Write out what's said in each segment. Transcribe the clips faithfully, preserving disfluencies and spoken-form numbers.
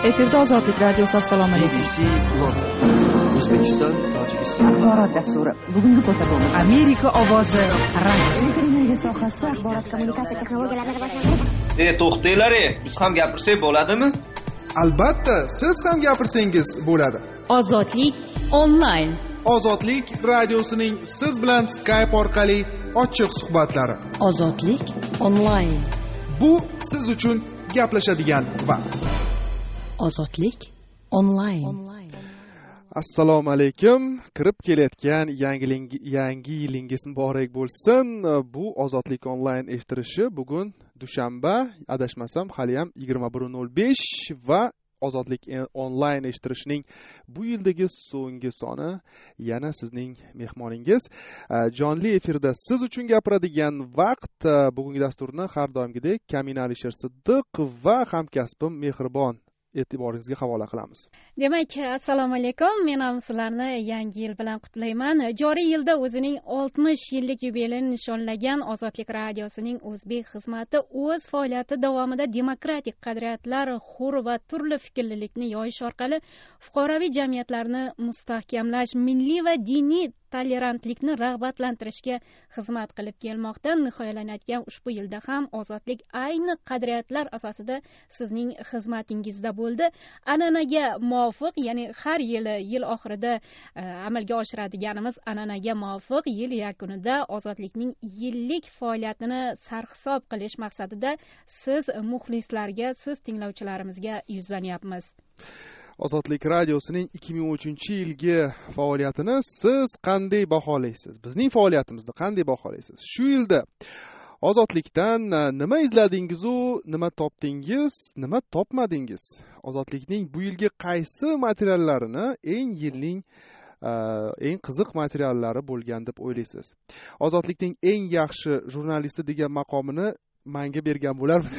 Efirda Ozodlik radiosi. Assalomu alaykum. B B C London, O'zbekiston, Tojikiston. Axborot dasturi. Bugungi ko'rsatuv Amerika ovozi radio. Energiya sohasida axborot kommunikatsiya texnologiyalari rivojlanadi. E, to'xtanglar, biz ham gapirsak bo'ladimi? Albatta, siz ham gapirsangiz bo'ladi. Ozodlik onlayn. Ozodlik radiosining siz bilan Skype orqali ochiq suhbatlari. Ozodlik onlayn. Bu siz uchun gaplashadigan vaqt. Ozodlik onlayn. Assalomu alaykum. Kirib kelayotgan yangi yangi yilingiz muborak bo'lsin. Bu Ozodlik onlayn eshittirishi bugun dushanba, adashmasam hali ham yigirma bir nol besh va Ozodlik onlayn eshittirishining bu yildagi so'nggi soni yana sizning mehmoningiz. Jonli efirda siz uchun gapiradigan vaqt. Bugungi dasturni har doimgidek Kamin Alisher Siddiq va hamkasbim Mehribon e'tiboringizga havola qilamiz. Demak, assalomu alaykum. Men ham sizlarni yangi yil bilan qutlayman. Joriy yilda o'zining oltmish yillik yubileyini nishonlagan Ozodlik radiosining o'zbek xizmati o'z faoliyati davomida demokratik qadriyatlar, hur va turli fikrlilikni yoyish orqali fuqaroviy jamiyatlarni mustahkamlash, milliy va diniy tolerantlikni rag'batlantirishga xizmat qilib kelmoqda. Nihoyalanayotgan ushbu yilda ham ozodlik ayni qadriyatlar asosida sizning xizmatingizda bo'ldi. An'anaga muvofiq, ya'ni har yili yil oxirida e, amalga oshiradiganimiz an'anaga muvofiq yil yakunida ozodlikning yillik faoliyatini sarhisob qilish maqsadida siz muxlislarga, siz tinglovchilarimizga yuzlanyapmiz. Ozodlik radiosining ikki ming uchinchi yilgi faoliyatini siz qanday baholaysiz? Bizning faoliyatimizni qanday baholaysiz? Shu yilda Ozodlikdan nima izladingiz u, nima topdingiz, nima topmadingiz? Ozodlikning bu yilgi qaysi materiallarini eng yilning eng qiziq materiallari bo'lgan deb o'ylaysiz? Ozodlikning eng yaxshi jurnalisti degan maqomini menga bergan bo'larmi?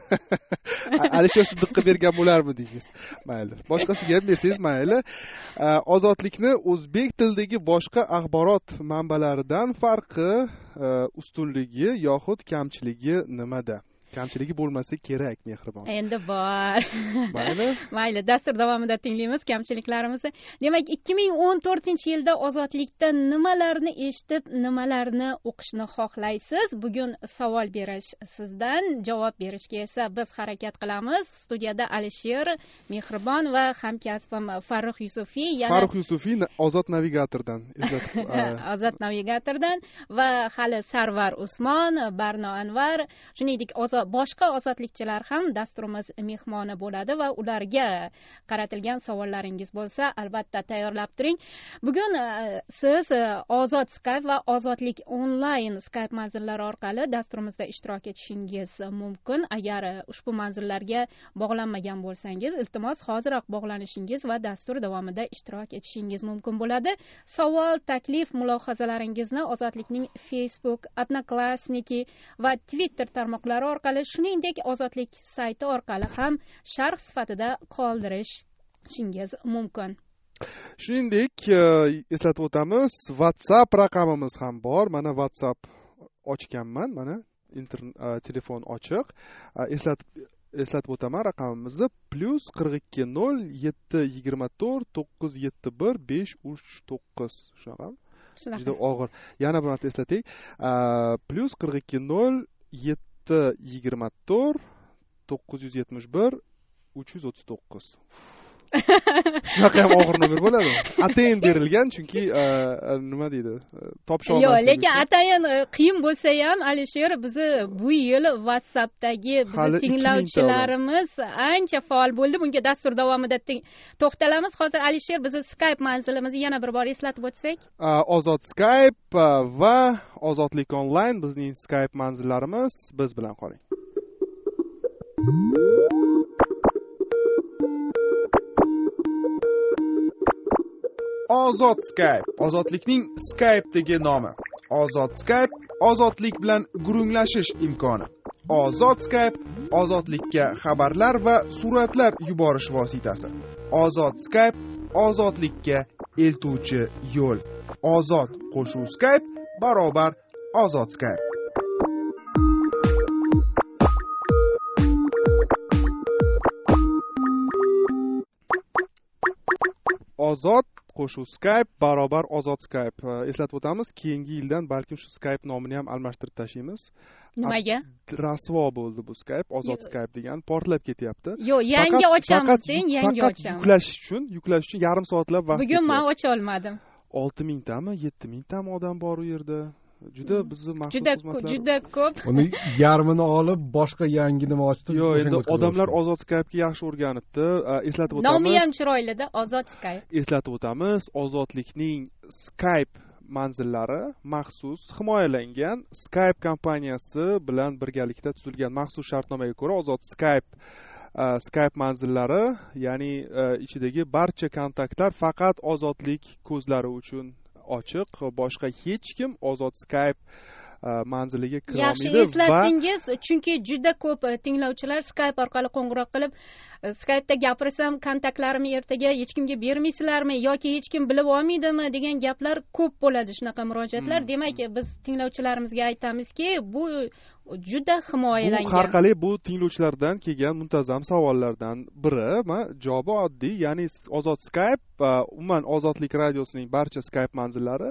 Alisher Siddiqqa bergan bo'larmidingiz? Mayli. Boshqasiga ham bersangiz mayli. Ozodlikni o'zbek tilidagi boshqa axborot manbalaridan farqi, ustunligi yoxud kamchiligi nimada? Kamchiligi bo'lmasa kerak, Mehribon. Endi bor. Mayli. Mayli, dastur davomida tinglaymiz kamchiliklarimizni. Demak, ikki ming o'n to'rtinchi yilda Ozodlikda nimalarni eshitib, nimalarni o'qishni xohlaysiz? Bugun savol berish sizdan, javob berishga esa biz harakat qilamiz. Studiyada Alisher, Mehribon va hamkasbim Farruh Yusufiy, yana Farruh Yusufiy Ozod navigatordan izlatib Ozod navigatordan va hali Sarvar Usmon, Barno Anvar, shuningdek ozod boshqa ozodlikchilar ham dasturimiz mehmoni bo'ladi va ularga qaratilgan savollaringiz bo'lsa, albatta tayyorlab turing. Bugun siz Ozod Skype va Ozodlik onlayn Skype manzillari orqali dasturimizda ishtirok etishingiz mumkin. Agar ushbu manzillarga bog'lanmagan bo'lsangiz, iltimos hoziroq bog'lanishingiz va dastur davomida ishtirok etishingiz mumkin bo'ladi. Savol, taklif, mulohazalaringizni Ozodlikning Facebook, Odnoklassniki va Twitter tarmoqlari orqali, shuningdek Ozodlik sayti orqali ham sharh sifatida qoldirishingiz mumkin. Shuningdek, eslatib o'tamiz, WhatsApp raqamimiz ham bor. Mana WhatsApp ochganman, mana internet telefon ochiq. Eslatib eslatib o'taman, raqamimizni plus qirq ikki nol yetti yigirma to'rt to'qqiz yetti bir besh uch to'qqiz. Shunaqami? Juda og'ir. Yana bir marta eslatay. plus qirq ikki nol yetti yigirma to'rt to'qqiz yuz yetmish bir uch yuz o'ttiz to'qqiz. Shunaqa ham og'ir nomer bo'ladi. Atayin berilgan, chunki nima deydi? Topisha olmaslik. Yo'q, lekin atayin qiyin bo'lsa ham, Alisher, bizni bu yil WhatsAppdagi bizni tinglovchilarimiz ancha faol bo'ldi. Bunga dastur davomida to'xtalamiz. Hozir Alisher, bizni Skype manzilimizni yana bir bor eslatib o'tsak. Ozod Skype va Ozodlik onlayn bizning Skype manzillarimiz. Biz bilan qoling. Ozod Skype, ozodlikning Skype'dagi nomi. Ozod Skype, ozodlik bilan gurunglashish imkoni. Ozod Skype, ozodlikka xabarlar va suratlar yuborish vositasi. Ozod Skype, ozodlikka eltuvchi yo'l. Ozod qo'shuv Skype barobar Ozod Skype. ozod qo'shuv Skype barobar ozod Skype. Eslatib o'tamiz, keyingi yildan balkim shu Skype nomini ham almashtirib tashlaymiz. Nimaga? Rasvo bo'ldi bu Skype, ozod Skype degan portlab ketyapti. Yo'q, yangi ochamiz deng, yangi ochamiz. Faqat yuklash uchun, yuklash uchun yarim soatlab vaqt ketyapti. Bugun men ocha olmadim. olti mingtami, yetti mingtami odam bor u yerda. Juda bizni maxsus xizmatlar. Juda ko'p. Uni yarmini olib, boshqa yangi nima ochdi. Yo'q, endi odamlar ozod Skype'ga yaxshi o'rganibdi. Eslatib o'tamiz. Nomi ham chiroylida, ozod Skype. Eslatib o'tamiz, ozodlikning Skype manzillari maxsus himoyalangan Skype kompaniyasi bilan birgalikda tuzilgan maxsus shartnomaga ko'ra ozod Skype Skype manzillari, ya'ni ichidagi barcha kontaktlar faqat ozodlik ko'zlari uchun ochiq, boshqa hech kim ozod Skype manziliga kira olmaydi. Yaxshi eslatdingiz, chunki juda ko'p tinglovchilar Skype orqali qo'ng'iroq qilib, Skype'da gapirsam kontaktlarimni ertaga hech kimga bermaysizlarmi yoki hech kim bilib olmaydimi degan gaplar ko'p bo'ladi, shunaqa murojaatlar. Hmm. Demak, biz tinglovchilarimizga aytamizki, bu juda himoyalangan. Bu har qalay bu tinglovchilardan kelgan muntazam savollardan biri. Ma javobi oddiy, ya'ni ozod Skype, umuman Ozodlik radiosining barcha Skype manzillari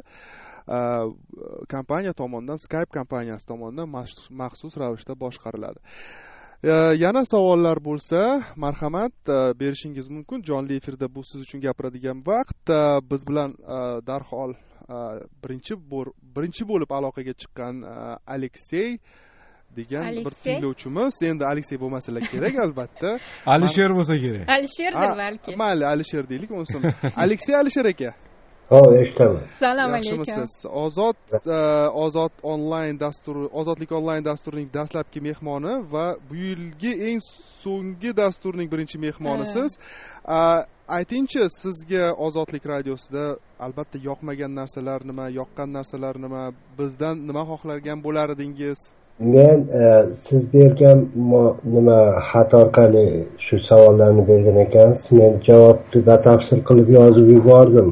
kompaniya tomonidan, Skype kompaniyasi tomonidan maxsus ravishda boshqariladi. Yana savollar bo'lsa, marhamat berishingiz mumkin. Jonli efirda bu siz uchun gapiradigan vaqt. Biz bilan darhol birinchi birinchi bo'lib aloqaga chiqqan Aleksey degan bir tinglovchimiz. Endi Aleksey bo'lmasalar kerak albatta. Alisher bo'lsa kerak. Alisherdir balki. Mayli, Alisher deylik, bo'lsin. Aleksey, Alisher aka. Hop, eshitaman. Assalomu alaykum. Yaxshimisiz? Ozod Ozod onlayn dasturi, Ozodlik onlayn dasturining dastlabki mehmoni va bu yilgi eng so'nggi dasturning birinchi mehmonisiz. Aytingchi, sizga Ozodlik radiosida albatta yoqmagan narsalar nima, yoqqan narsalar nima, bizdan nima xohlagan bo'lar edingiz? Men siz bergan nima xat orqali shu savollarni bergan ekansiz, men javobni batafsil qilib yozib yubordim.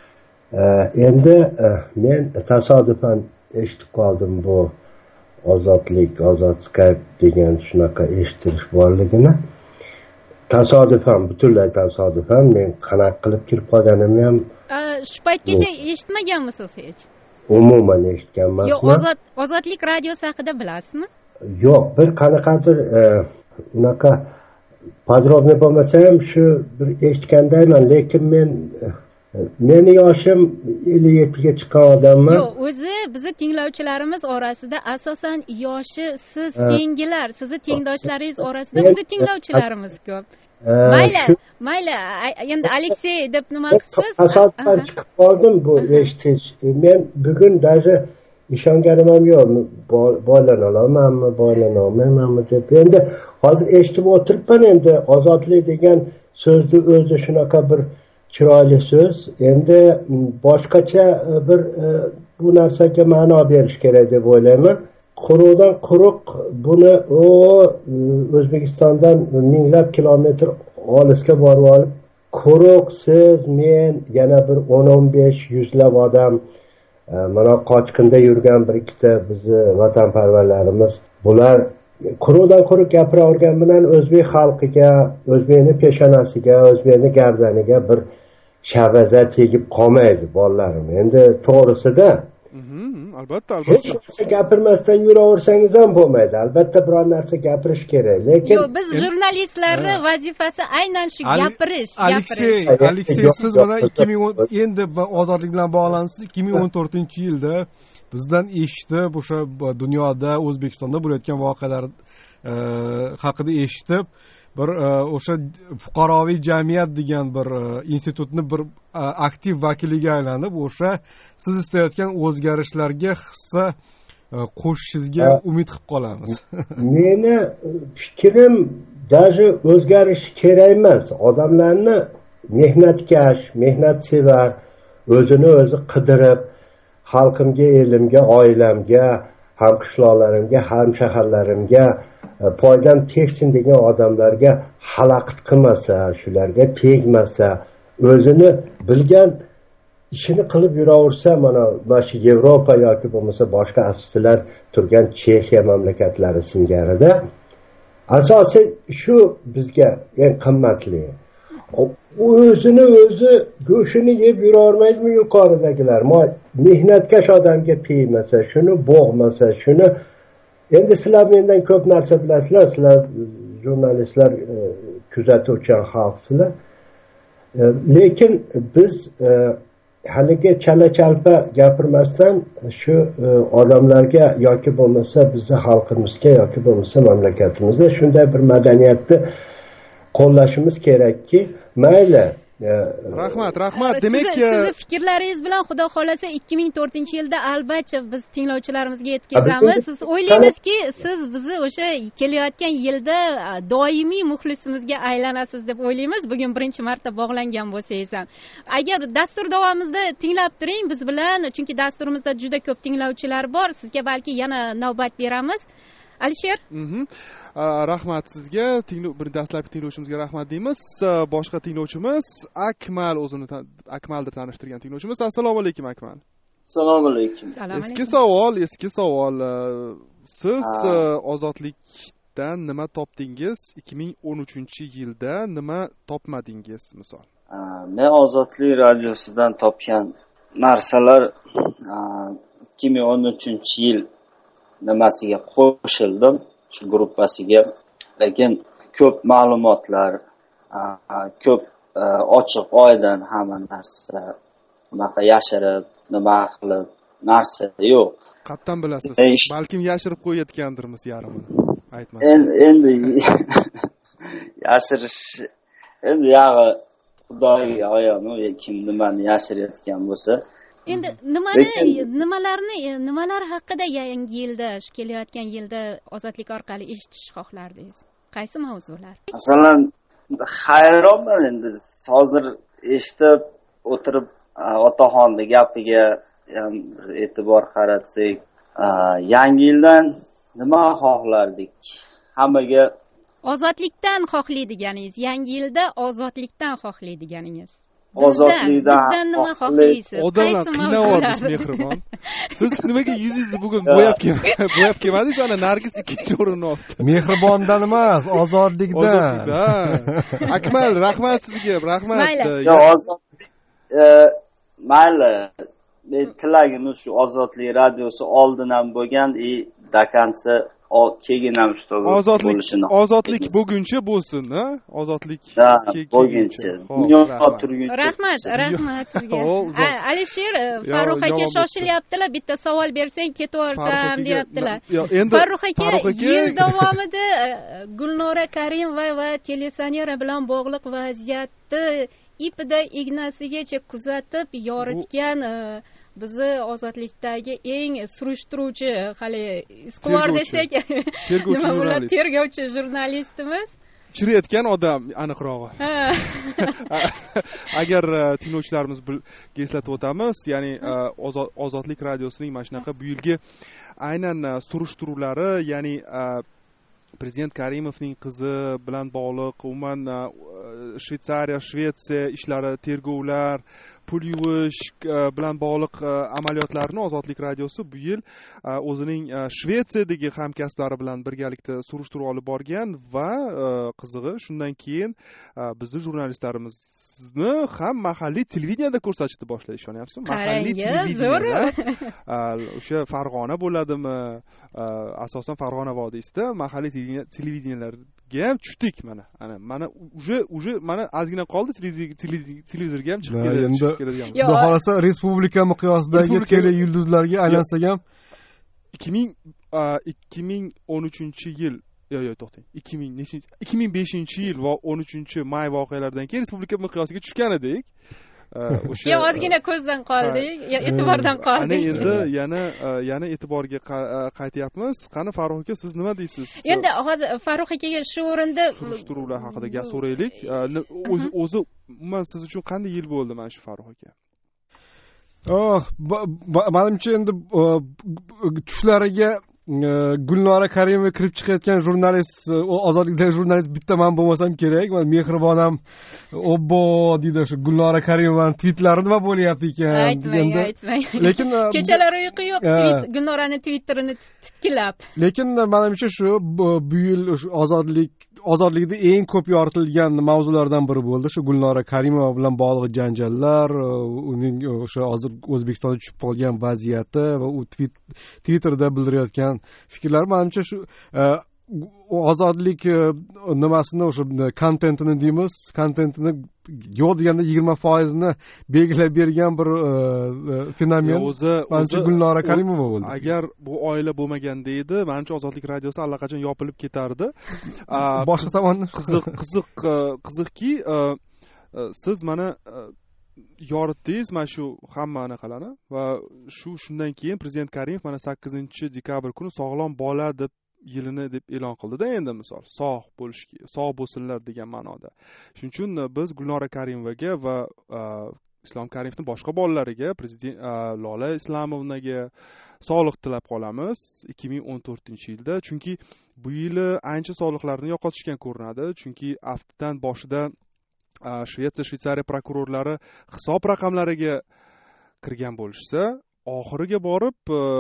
Endi men tasodifan eshitib qoldim bu ozodlik, ozod Skype degan shunaqa eshitirish borligini. Tasodifan, butunlay tasodifan men qanaqa qilib kirib qolganimni ham shu paytgacha eshitmaganmisiz hech? Umuman eshitgan emasman. Yo'q, ozod Ozodlik radiosi haqida bilasizmi? Yo'q, bir qanaqadir unaqa podrobniy bo'lmasa ham shu bir eshitgandayman, lekin men meni yoshim ellik yettiga chiqqan odamman. Yo'q, o'zi bizni tinglovchilarimiz orasida asosan yoshi siz tengilar, sizni tengdoshlaringiz orasida bizni tinglovchilarimiz ko'p. Mayli, mayli, endi Aleksey deb nima qilsiz? Tasodifan chiqib qoldim bu eshitish. Men bugun даже ishonganim ham yo'q. Boylana olamanmi, boylana olmaymanmi deb. Endi hozir eshitib o'tiribman, endi ozodlik degan so'zni o'zi shunaqa bir chiroyli so'z. Endi boshqacha bir bu narsaga ma'no berish kerak deb o'ylayman. Quruqdan quruq buni o O'zbekistondan minglab kilometr olisga borib olib, quruq siz, men, yana bir o'n o'n besh yuzlab odam, mana qochqinda yurgan bir ikkita bizni vatanparvarlarimiz, bular quruqdan quruq gapiravergan bilan o'zbek xalqiga, o'zbekning peshonasiga, o'zbekning gardaniga bir shavaza tegib qolmaydi bolalarim. Endi to'g'risida albatta, albatta. Hech narsa gapirmasdan yuraversangiz ham bo'lmaydi. Albatta biror narsa gapirish kerak. Lekin yo'q, biz jurnalistlarning vazifasi aynan shu gapirish, Aleksey, Aleksey, siz mana ikki ming endi ozodlik bilan bog'lansiz. ikki ming o'n to'rtinchi yilda bizdan eshitib, o'sha dunyoda, O'zbekistonda bo'layotgan voqealar haqida eshitib, bir o'sha fuqaroviy jamiyat degan bir institutni bir aktiv vakiliga aylanib, o'sha siz istayotgan o'zgarishlarga hissa qo'shishingizga umid qilib qolamiz. Meni fikrim даже o'zgarish kerak emas. Odamlarni mehnatkash, mehnatsevar, o'zini o'zi qidirib, xalqimga, elimga, oilamga, hamqishloqlarimga, hamshaharlarimga foydam tegsin degan odamlarga xalaqit qilmasa, shularga tegmasa, o'zini bilgan ishini qilib yuraversa, mana shu Yevropa yoki bo'lmasa boshqa asoslar turgan Chexiya mamlakatlari singarida asosiy shu bizga eng qimmatli. o'zini o'zi go'shtini yeb yurolmaydimi yuqoridagilar? Mehnatkash odamga tegmasa, shuni bo'g'masa, shuni endi sizlar mendan ko'p narsa bilasizlar, sizlar jurnalistlar, kuzatuvchan xalqsizlar. Lekin biz haligi chala-chalpa gapirmasdan shu odamlarga yoki bo'lmasa bizni xalqimizga yoki bo'lmasa mamlakatimizda shunday bir madaniyatni qo'llashimiz kerakki, mayli. Rahmat, rahmat. Demak, sizni fikrlaringiz bilan xudo xolasa ikki ming to'rtinchi yilda albatta biz tinglovchilarimizga yetkazamiz. Siz o'ylaymizki, siz bizni o'sha kelayotgan yilda doimiy muxlisimizga aylanasiz deb o'ylaymiz. Bugun birinchi marta bog'langan bo'lsangiz ham. Agar dastur davomida tinglab turing biz bilan, chunki dasturimizda juda ko'p tinglovchilar bor. Sizga balki yana navbat beramiz. Alisher? Rahmat sizga. Bir dastlabki tinglovchimizga rahmat deymiz. Boshqa tinglovchimiz Akmal, o'zini Akmaldir tanishtirgan tinglovchimiz. Assalomu alaykum Akmal. Assalomu alaykum. Eski savol, eski savol. Siz ozodlikdan nima topdingiz? ikki ming o'n uchinchi yilda nima topmadingiz misol? Men ozodlik radiosidan topgan narsalar ikki ming o'n uchinchi yil nimasiga qo'shildim, shu gruppasiga. Lekin ko'p ma'lumotlar, ko'p ochiq oydin hamma narsa, unaqa yashirib, nima qilib narsa yo'q. Qattan bilasiz? Balkim yashirib qo'yayotgandirmiz yarmini. Aytmasiz. Endi yashirish endi yog'i Xudoga ayon, kim nimani yashirayotgan bo'lsa. Endi nimani nimalarni nimalar haqida yangi yilda, shu kelayotgan yilda ozodlik orqali eshitish xohlardingiz? Qaysi mavzular? Masalan, hayronman endi hozir eshitib o'tirib otaxonni gapiga ham e'tibor qaratsak, yangi yildan nima xohlardik? Hammaga ozodlikdan xohlaydiganingiz, yangi yilda ozodlikdan xohlaydiganingiz. Ozodlikdan bizdan nima xohlaysiz? Odamlar qiynayapsiz mehribon. Siz nimaga yuzingizni bugun bo'yab bo'yab kelmadingiz? Ana Nargis ikkinchi o'rinni oldi. Mehribondan emas, ozodlikdan. Akmal, rahmat sizga, rahmat. Yo, ozodlik mayli. Men tilagimiz shu ozodlik radiosi oldin ham bo'lgan, i dakansa keyin ham shu bo'lishini. Ozodlik buguncha bo'lsin, ha? Ozodlik buguncha. Dunyo turguncha. Rahmat, rahmat sizga. Alisher, Farruh aka shoshilyaptilar, bitta savol bersang ketaversam deyaptilar. Farruh aka yil davomida Gulnora Karimova va telesanera bilan bog'liq vaziyatni ipida ignasigacha kuzatib yoritgan bizni ozodlikdagi eng surishtiruvchi, hali isqilor desak, nima bo'ladi, tergovchi jurnalistimiz. Chirayotgan odam aniqrog'i. Agar tinglovchilarimizga eslatib o'tamiz, ya'ni Ozodlik radiosining mana shunaqa bu yilgi aynan surishtiruvlari, ya'ni Prezident Karimovning qizi bilan bog'liq, umuman Shveysariya, Shvetsiya ishlari, tergovlar, pul yuvish bilan bog'liq amaliyotlarni Ozodlik radiosi bu yil o'zining Shvetsiyadagi hamkasblari bilan birgalikda surishtiruv olib borgan va qizig'i shundan keyin bizni jurnalistlarimizni ham mahalliy televideniyada ko'rsatishni boshladi, ishonyapsizmi? Mahalliy televideniyada o'sha Farg'ona bo'ladimi? Asosan Farg'ona vodiysida mahalliy televideniyalarga ham tushdik mana. Ana mana uje uje mana ozgina qoldi televizorga ham chiqib keladi. Xudo xolasa respublika miqyosidagi tele yulduzlarga aylansak ham ikki ming o'n uchinchi yil Yo'q, yo'q, to'xtang. ikki ming nechinchi ikki ming beshinchi yil va o'n uchinchi may voqealaridan keyin respublika miqyosiga tushgan edik. O'sha ozgina ko'zdan qoldik, e'tibordan qoldik. Ana endi yana yana e'tiborga qaytyapmiz. Qani Farruh aka, siz nima deysiz? Endi hozir Farruh akaga shu o'rinda surishtiruvlar haqida gap so'raylik. O'zi o'zi umuman siz uchun qanday yil bo'ldi mana shu Farruh aka? Oh, menimcha endi tushlariga Gulnora Karimova kirib chiqayotgan jurnalist, ozodlikdagi jurnalist bitta men bo'lmasam kerak. Men mehribon ham obbo deydi shu Gulnora Karimovani tweetlari nima bo'lyapti ekan deganda. Aytmang, lekin kechalari uyqu yo'q, Gulnorani twitterini titkilab. Lekin menimcha shu bu yil ozodlik ozodlikda eng ko'p yoritilgan mavzulardan biri bo'ldi shu Gulnora Karimova bilan bog'liq janjallar, uning o'sha hozir O'zbekistonda tushib qolgan vaziyati va u Twitterda bildirayotgan fikrlar. Menimcha shu ozodlik nimasini o'sha kontentini deymiz, kontentini yo'q deganda yigirma foizini belgilab bergan bir fenomen manimcha Gulnora Karimova bo'ldi. Agar bu oila bo'lmaganda edi, manimcha Ozodlik radiosi allaqachon yopilib ketardi. Boshqa tomonni qiziq qiziq qiziqki, siz mana yoritdingiz mana shu hamma anaqalarni va shu shundan keyin prezident Karimov mana sakkizinchi dekabr kuni sog'lom bola deb yilini deb e'lon qildida, endi misol sog' bo'lishga, sog' bo'lsinlar degan ma'noda. Shuning uchun biz Gulnora Karimovaga va Islom Karimovning boshqa bolalariga, prezident Lola Islamovnaga sog'liq tilab qolamiz ikki ming o'n to'rtinchi yilda, chunki bu yili ancha sog'liqlarini yo'qotishgan ko'rinadi, chunki haftadan boshida Shvetsiya, Shveysariya prokurorlari hisob raqamlariga kirgan bo'lishsa, oxiriga borib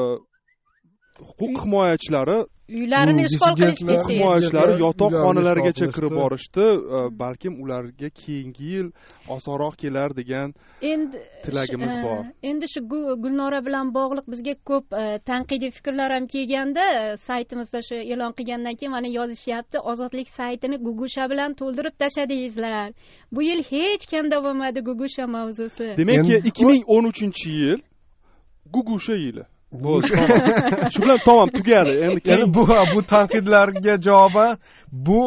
huquq himoyachilari uylarini ishg'ol qilishga himoyachilari yotoq xonalarigacha kirib borishdi. Balkim ularga keyingi yil osonroq kelar degan tilagimiz bor. Endi shu Gulnora bilan bog'liq bizga ko'p tanqidiy fikrlar ham kelganda, saytimizda shu e'lon qilgandan keyin mana yozishyapti, Ozodlik saytini Gugusha bilan to'ldirib tashladingizlar. Bu yil hech kimda bo'lmadi Gugusha mavzusi. Demakki ikki ming o'n uchinchi yil Gugusha yili. Shu bilan tamom tugadi. Endi bu bu tanqidlarga javoban bu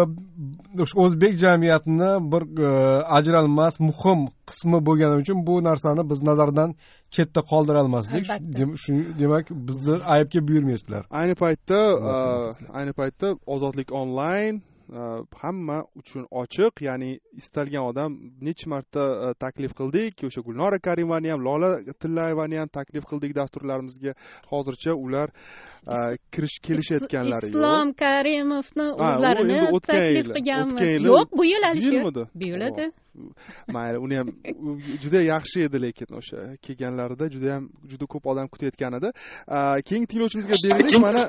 o'zbek jamiyatini bir ajralmas muhim qismi bo'lgani uchun bu narsani biz nazardan chetda qoldira olmasdik. Demak, bizni aybga buyurmaysizlar. Ayni paytda ayni paytda Ozodlik onlayn hamma uchun ochiq, ya'ni istalgan odam necha marta taklif qildik, o'sha Gulnora Karimovani ham, Lola Tillayevani ham taklif qildik dasturlarimizga. Hozircha ular kirish kelishayotganlari yo'q. Islom Karimovni o'zlarini taklif qilganmiz. Yo'q, bu yil Alisher. Bu yil edi. Mayli, uni ham juda yaxshi edi, lekin o'sha kelganlarida juda ham juda ko'p odam kutayotgan edi. Keyingi tinglovchimizga beraylik. Mana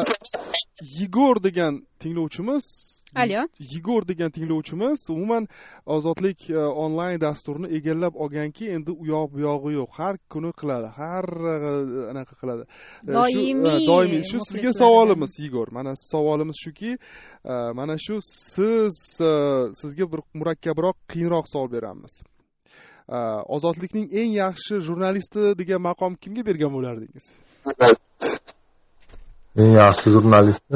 Yigor degan tinglovchimiz Alo. Yigor degan tinglovchimiz umuman Ozodlik onlayn dasturini egallab olganki, endi u yoq bu yog'i yo'q. Har kuni qiladi, har anaqa qiladi. Doimiy. Doimiy. Shu sizga savolimiz, Yigor. Mana savolimiz shuki, mana shu siz sizga bir murakkabroq, qiyinroq savol beramiz. Ozodlikning eng yaxshi jurnalisti degan maqom kimga bergan bo'lardingiz? Eng yaxshi jurnalistni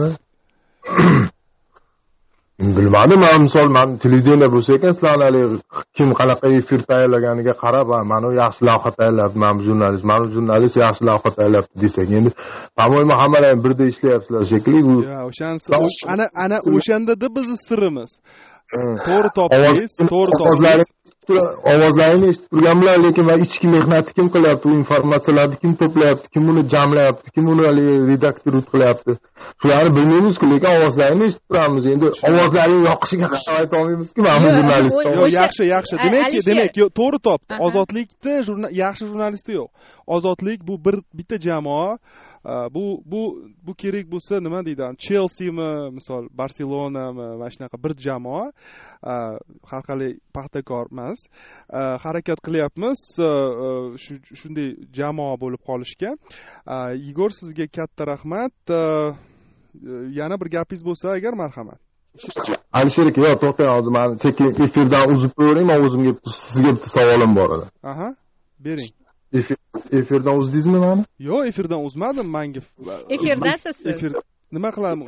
bilmadim. Men misol men televideniya bo'lsa ekan, sizlarni kim qanaqa efir tayyorlaganiga qarab, mana yaxshi lavha tayyorlabdi, men jurnalist, men jurnalist yaxshi lavha tayyorlabdi desak, endi tamoyil hammalar birda ishlayapsizlar shekilli. Ya, o'shanisi ana ana o'shanda-da bizni sirimiz. To'g'ri topdingiz, to'g'ri topdingiz. Ovozlarini eshitib turganlar, lekin va ichki mehnatni kim qilyapti, u informatsiyalarni kim to'playapti, kim uni jamlayapti, kim uni redaktor qilyapti, shularni bilmaymiz-ku, lekin ovozlarini eshitib turamiz. Endi ovozlarning yoqishiga qarab ayta olmaymiz-ku, men jurnalist. Yo'q, yaxshi, yaxshi. Demak, demak, to'g'ri topdi. Ozodlikda yaxshi jurnalisti yo'q. Ozodlik bu bir bitta jamoa. Bu bu bu kerak bo'lsa nima deydi? Chelseami, misol Barselonami, mana shunaqa bir jamoa. Har qalay paxtakor emas. Harakat qilyapmiz shunday jamoa bo'lib qolishga. Igor, sizga katta rahmat. Yana bir gapingiz bo'lsa agar, marhamat. Alisher aka, yo'q, to'xtang, hozir men sekin efirdan uzib qo'ying, men o'zimga sizga bitta savolim bor edi. Aha, bering. Efirdan uzdingizmi meni? Yo'q, efirdan uzmadim, menga. Efirdasiz siz. Efir nima qilaman?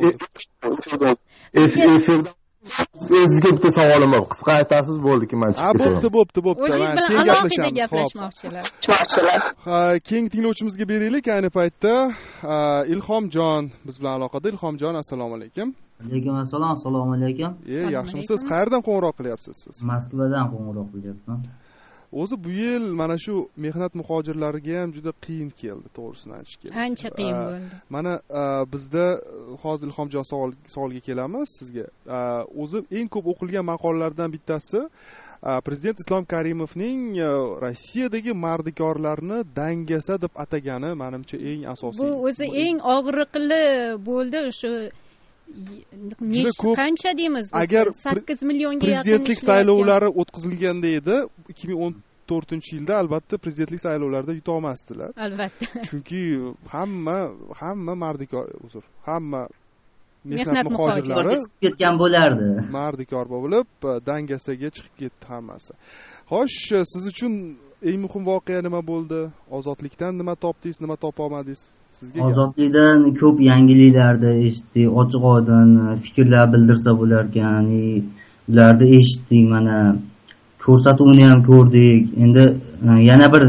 Efirdan sizga bitta savolim bor. Qisqa aytasiz, bo'ldiki, men chiqib ketaman. Ha, bo'pti, bo'pti, bo'pti. O'zingiz bilan alohida gaplashmoqchilar. Keyingi tinglovchimizga beraylik. Ayni paytda Ilhomjon biz bilan aloqada. Ilhomjon, assalomu alaykum. Alaykum assalom, assalomu alaykum. E, yaxshimisiz? Qayerdan qo'ng'iroq qilyapsiz siz? Moskvadan qo'ng'iroq qilyapman. O'zi bu yil mana shu mehnat muhojirlariga ham juda qiyin keldi, to'g'risini aytish kerak. Ancha qiyin bo'ldi. Mana bizda hozir Ilhomjon savol savolga kelamiz sizga. O'zi eng ko'p o'qilgan maqolalardan bittasi Prezident Islom Karimovning Rossiyadagi mardikorlarni dangasa deb atagani menimcha eng asosiy. Bu o'zi eng og'riqli bo'ldi shu juda ko'p. Qancha deymiz biz? Agar sakkiz millionga yaqin prezidentlik saylovlari o'tkazilganda edi ikki ming o'n to'rtinchi yilda albatta prezidentlik saylovlarida yuta olmasdilar. Albatta. Chunki hamma hamma mardikor, uzr, hamma mehnat muhojirlari ketgan bo'lardi. Mardikor bo'lib, dangasaga chiqib ketdi hammasi. Xo'sh, siz uchun eng muhim voqea nima bo'ldi? Ozodlikdan nima topdingiz, nima topa olmadingiz? Sizga Ozodlikdan ko'p yangiliklarni eshitdik, ochiq oydin fikrlar bildirsa bo'lar ekan. Ularni eshitdik, mana ko'rsatuvni ham ko'rdik. Endi yana bir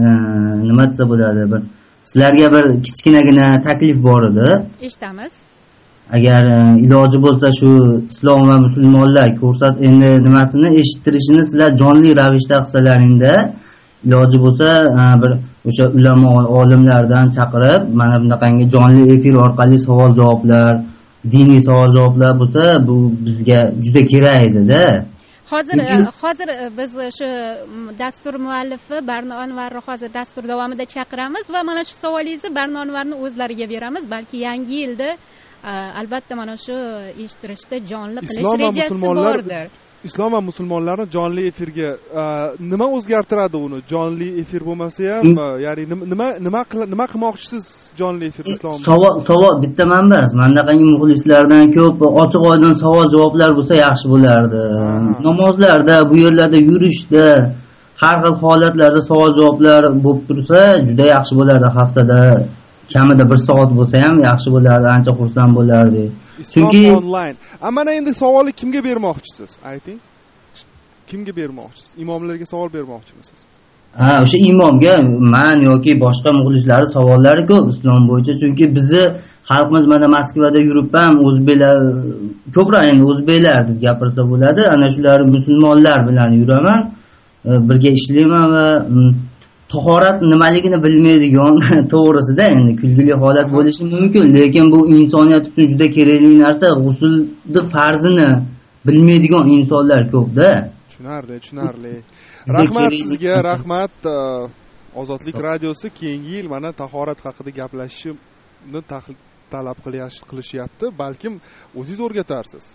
nima desa bo'ladi, bir sizlarga bir kichkinagina taklif bor edi. Eshitamiz. Agar iloji bo'lsa shu islom va musulmonlar ko'rsat endi nimasini eshittirishini sizlar jonli ravishda qilsalaringda, iloji bo'lsa bir o'sha ulamo olimlardan chaqirib, mana bunaqangi jonli efir orqali savol javoblar, diniy savol javoblar bo'lsa, bu bizga juda kerak edi-da. Hozir hozir biz shu dastur muallifi Barno Anvarni hozir dastur davomida chaqiramiz va mana shu savolingizni Barno Anvarni o'zlariga beramiz, balki yangi yilda albatta mana shu eshittirishda jonli qilish rejasi bordir. Islom va musulmonlarni jonli efirga nima o'zgartiradi uni? Jonli efir bo'lmasa ham, ya'ni nima nima nima qilmoqchisiz jonli efir islom? Savol savol bitta manbas. Mandaqangi muxlislardan ko'p ochiq oydin savol javoblar bo'lsa yaxshi bo'lardi. Namozlarda, bu yerlarda yurishda, har xil holatlarda savol javoblar bo'lib tursa, juda yaxshi bo'lardi. Haftada kamida bir soat bo'lsa ham yaxshi bo'lardi, ancha xursand bo'lardi. Chunki onlayn. Mana endi savolni kimga bermoqchisiz? Ayting. Kimga bermoqchisiz? Imomlarga savol bermoqchimisiz? Ha, o'sha imomga, men yoki boshqa muxlislari savollari ko'p islom bo'yicha, chunki bizni xalqimiz mana Moskvada yurib ham o'zbeklar ko'proq endi o'zbeklar deb gapirsa bo'ladi, ana shular musulmonlar bilan yuraman, birga ishlayman va tahorat nimaligini bilmaydigan to'g'risida endi kulgili holat bo'lishi mumkin, lekin bu insoniyat uchun juda kerakli narsa. G'usulni farzini bilmaydigan insonlar ko'p-da. Tushunarli, tushunarli. Rahmat sizga, rahmat. Ozodlik radiosi keyingi yil mana tahorat haqida gaplashishni talab qilishyapti. Balkim o'zingiz o'rgatarsiz.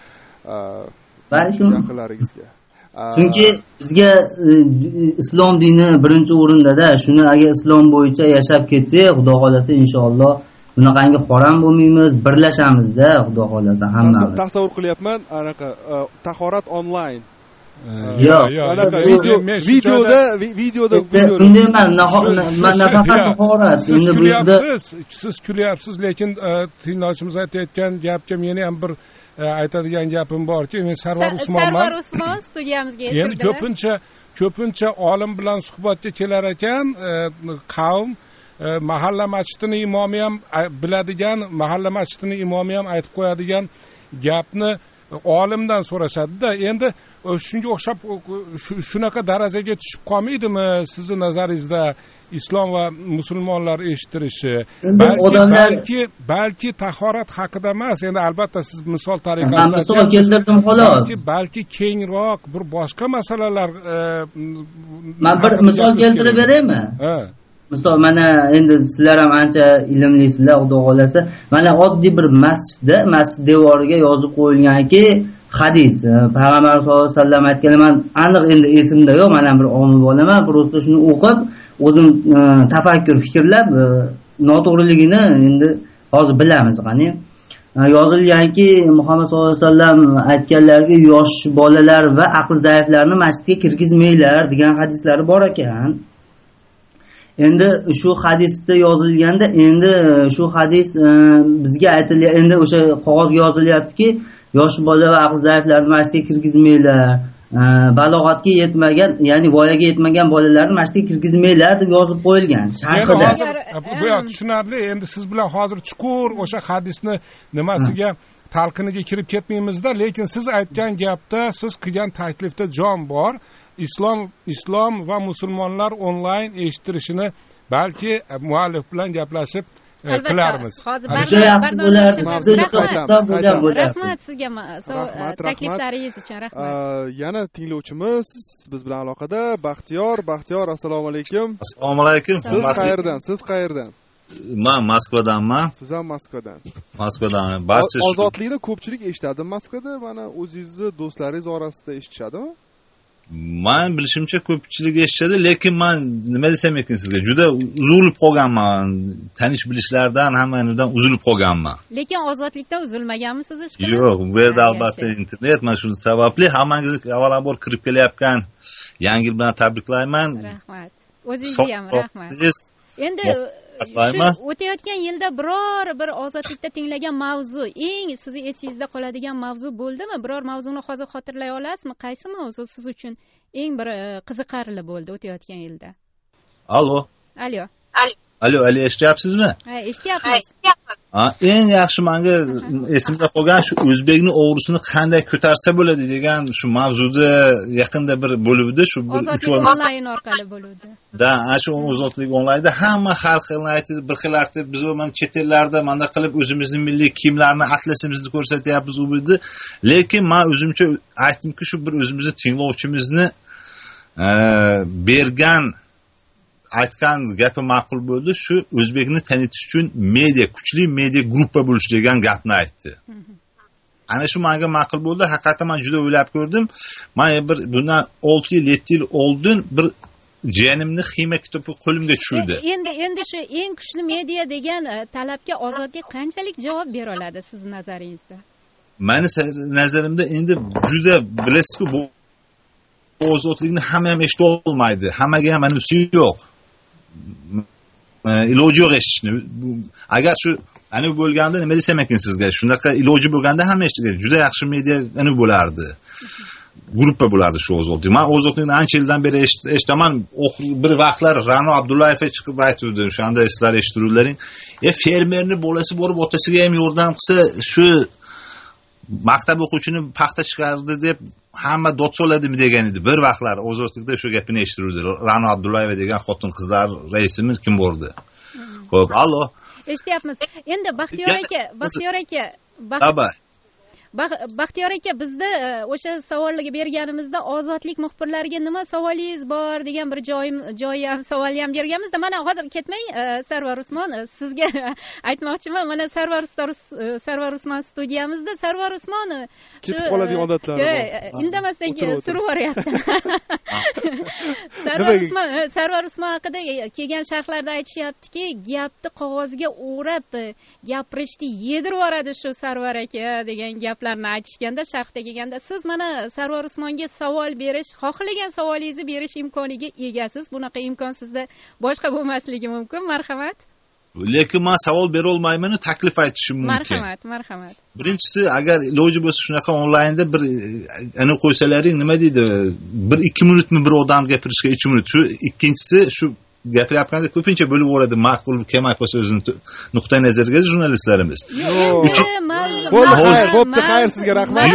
Balkim yaqinlaringizga. Chunki bizga islom dini birinchi o'rinda-da, shuni agar islom bo'yicha yashab ketsak, Xudo xolasa inshaalloh bunaqangi xoram bo'lmaymiz, birlashamiz-da, Xudo xolasa hammamiz. Tasavvur qilyapman, anaqa tahorat onlayn. Yo'q, video videoda videoda bunday emas, nafaqat tahorat. Endi bu yerda siz kulyapsiz, lekin tinglovchimiz aytayotgan gapga meni ham bir aytadigan gapim borki, men Sarvar Usmonman. Sarvar Usmon studiyamizga keldi. Endi ko'pincha ko'pincha olim bilan suhbatga kelar ekan, qavm mahalla masjidining imomi ham biladigan, mahalla masjidining imomi ham aytib qo'yadigan gapni olimdan so'rashadi-da. Endi shunga o'xshab shunaqa darajaga tushib qolmaydimi sizning nazaringizda islom va musulmonlar eshittirishi? Balki balki tahorat haqida emas, endi albatta siz misol tariqasida misol keltirdim xolos. Balki kengroq bir boshqa masalalar. Men bir misol keltirib beraymi? Ha. Misol mana endi sizlar ham ancha ilmlisizlar, Xudo xolasa. Mana oddiy bir masjidda, masjid devoriga yozib qo'yilganki, hadis payg'ambar sollallohu alayhi vasallam aytgan, men aniq endi esimda yo'q, mana bir omil bo'laman, просто shuni o'qib, o'zim tafakkur fikrlab noto'g'riligini endi hozir bilamiz, qani. Yozilganki, Muhammad sollallohu alayhi vasallam aytganlarga yosh bolalar va aql zaiflarni masjidga kirgizmanglar degan hadislari bor ekan. Endi shu hadisda yozilganda, endi shu hadis bizga aytilyapti, endi o'sha qog'ozga yozilyaptiki, yosh bola va aql zaiflarni masjidga kirgizmanglar, balog'atga yetmagan, ya'ni voyaga yetmagan bolalarni masjidga kirgizmanglar deb yozib qo'yilgan sharhida. Bu yoq tushunarli. Endi siz bilan hozir chuqur o'sha hadisni nimasiga talqiniga kirib ketmaymiz-da, lekin siz aytgan gapda, siz qilgan taklifda jon bor. Islom islom va musulmonlar onlayn eshittirishini balki muallif bilan gaplashib qilarmiz. Hozir rahmat sizga takliflaringiz uchun rahmat. Yana tinglovchimiz biz bilan aloqada Baxtiyor. Baxtiyor, assalomu alaykum. Assalomu alaykum. Siz qayerdan? Siz qayerdan? man Moskvadanman. Siz ham Moskvadan. Moskvadan. Barcha ozodlikni ko'pchilik eshitadi Moskvada, mana o'zingizni do'stlaringiz orasida eshitishadimi? Men bilishimcha ko'pchilik eshitadi, lekin men nima desam ekan sizga, juda uzilib qolganman. Tanish bilishlardan hammadan uzilib qolganman. Lekin ozodlikdan uzilmaganmisiz hech qachon? Yo'q, bu yerda albatta internet, mana shu sababli hammangizni avvalambor kirib kelayotgan yangi yil bilan tabriklayman. Rahmat. O'zingizga ham rahmat. Endi shu o'tayotgan yilda biror bir ozodlikda tinglagan mavzu, eng sizni esingizda qoladigan mavzu bo'ldimi? Biror mavzuni hozir xotirlay olasizmi? Qaysi mavzu siz uchun eng bir qiziqarli bo'ldi o'tayotgan yilda? Allo. Allo. Allo, Ali, eshityapsizmi? Ha, eshityapmiz. Ha, eng yaxshi menga esimda qolgan shu o'zbekni o'g'risini qanday ko'tarsa bo'ladi degan shu mavzuda yaqinda bir bo'luvdi, shu bir uch oy onlayn orqali bo'luvdi. Da, ana shu ozodlik onlaynda hamma har xil aytib, bir xil aytib, biz ham chet ellarda mana qilib o'zimizning milliy kiyimlarni, atlasimizni ko'rsatyapmiz u yerda. Lekin men o'zimcha aytdimki, shu bir o'zimizni tinglovchimizni bergan aytgan gapi ma'qul bo'ldi, shu o'zbekni tanitish uchun media, kuchli media gruppa bo'lish degan gapni aytdi. Ana shu menga ma'qul bo'ldi. Haqiqatan men juda o'ylab ko'rdim. Men bir bundan olti yil, yetti yil oldin bir jiyanimni xima kitobi qo'limga tushirdi. Endi endi shu eng kuchli media degan talabga ozodlik qanchalik javob bera oladi siz nazaringizda? Meni nazarimda endi juda bilasizku, bu ozodlikni hamma ham eshita olmaydi. Hammaga ham mana shu yo'q. Iloji yo'q eshitishni. Agar shu ana bo'lganda nima desam ekan sizga, shunaqa iloji bo'lganda hamma eshitadi. Juda yaxshi media ana bo'lardi. Gruppa bo'lardi shu ozodlik. Men ozodlikni ancha yildan beri eshitaman. Bir vaqtlar Ra'no Abdullayev chiqib aytdi, o'shanda sizlar eshittiruvlaring. E fermerni bolasi borib otasiga ham yordam qilsa, shu maktab o'quvchini paxta chiqardi deb hamma dod soladimi degan edi. Bir vaqtlar ozodlikda shu gapini eshittiruvdi. Ra'no Abdullayeva degan xotin qizlar raisimi kim bordi? Xo'p, allo. Eshityapmiz. Endi Baxtiyor aka, Baxtiyor aka, Baxt Baxtiyor aka, bizda o'sha savolga berganimizda ozodlik muxbirlariga nima savolingiz bor degan bir joyim joyi ham savol ham berganmizda, mana hozir ketmang Sarvar Usmon, sizga aytmoqchiman, mana Sarvar Sarvar Usmon studiyamizda. Sarvar Usmon ketib qoladigan odatlari bor. Indamasdan surib boryapti. Sarvar Usmon, Sarvar Usmon haqida kelgan sharhlarda aytishyaptiki, gapni qog'ozga o'rab gapirishni yedirib yuboradi shu Sarvar aka degan gap aytishganda, sharhda kelganda, siz mana Sarvar Usmonga savol berish, xohlagan savolingizni berish imkoniga egasiz. Bunaqa imkon sizda boshqa bo'lmasligi mumkin. Marhamat. Lekin men savol bera olmayman, taklif aytishim mumkin. Marhamat, marhamat. Birinchisi, agar iloji bo'lsa shunaqa onlaynda bir ana qo'ysalaring, nima deydi, bir ikki minutmi bir odam gapirishga ikki minut. Shu ikkinchisi, shu gapirayotganda ko'pincha bo'lib o'radi, ma'qul kelmay qolsa o'zini nuqtai nazariga jurnalistlarimiz. Bo'pti, xayr, sizga rahmat.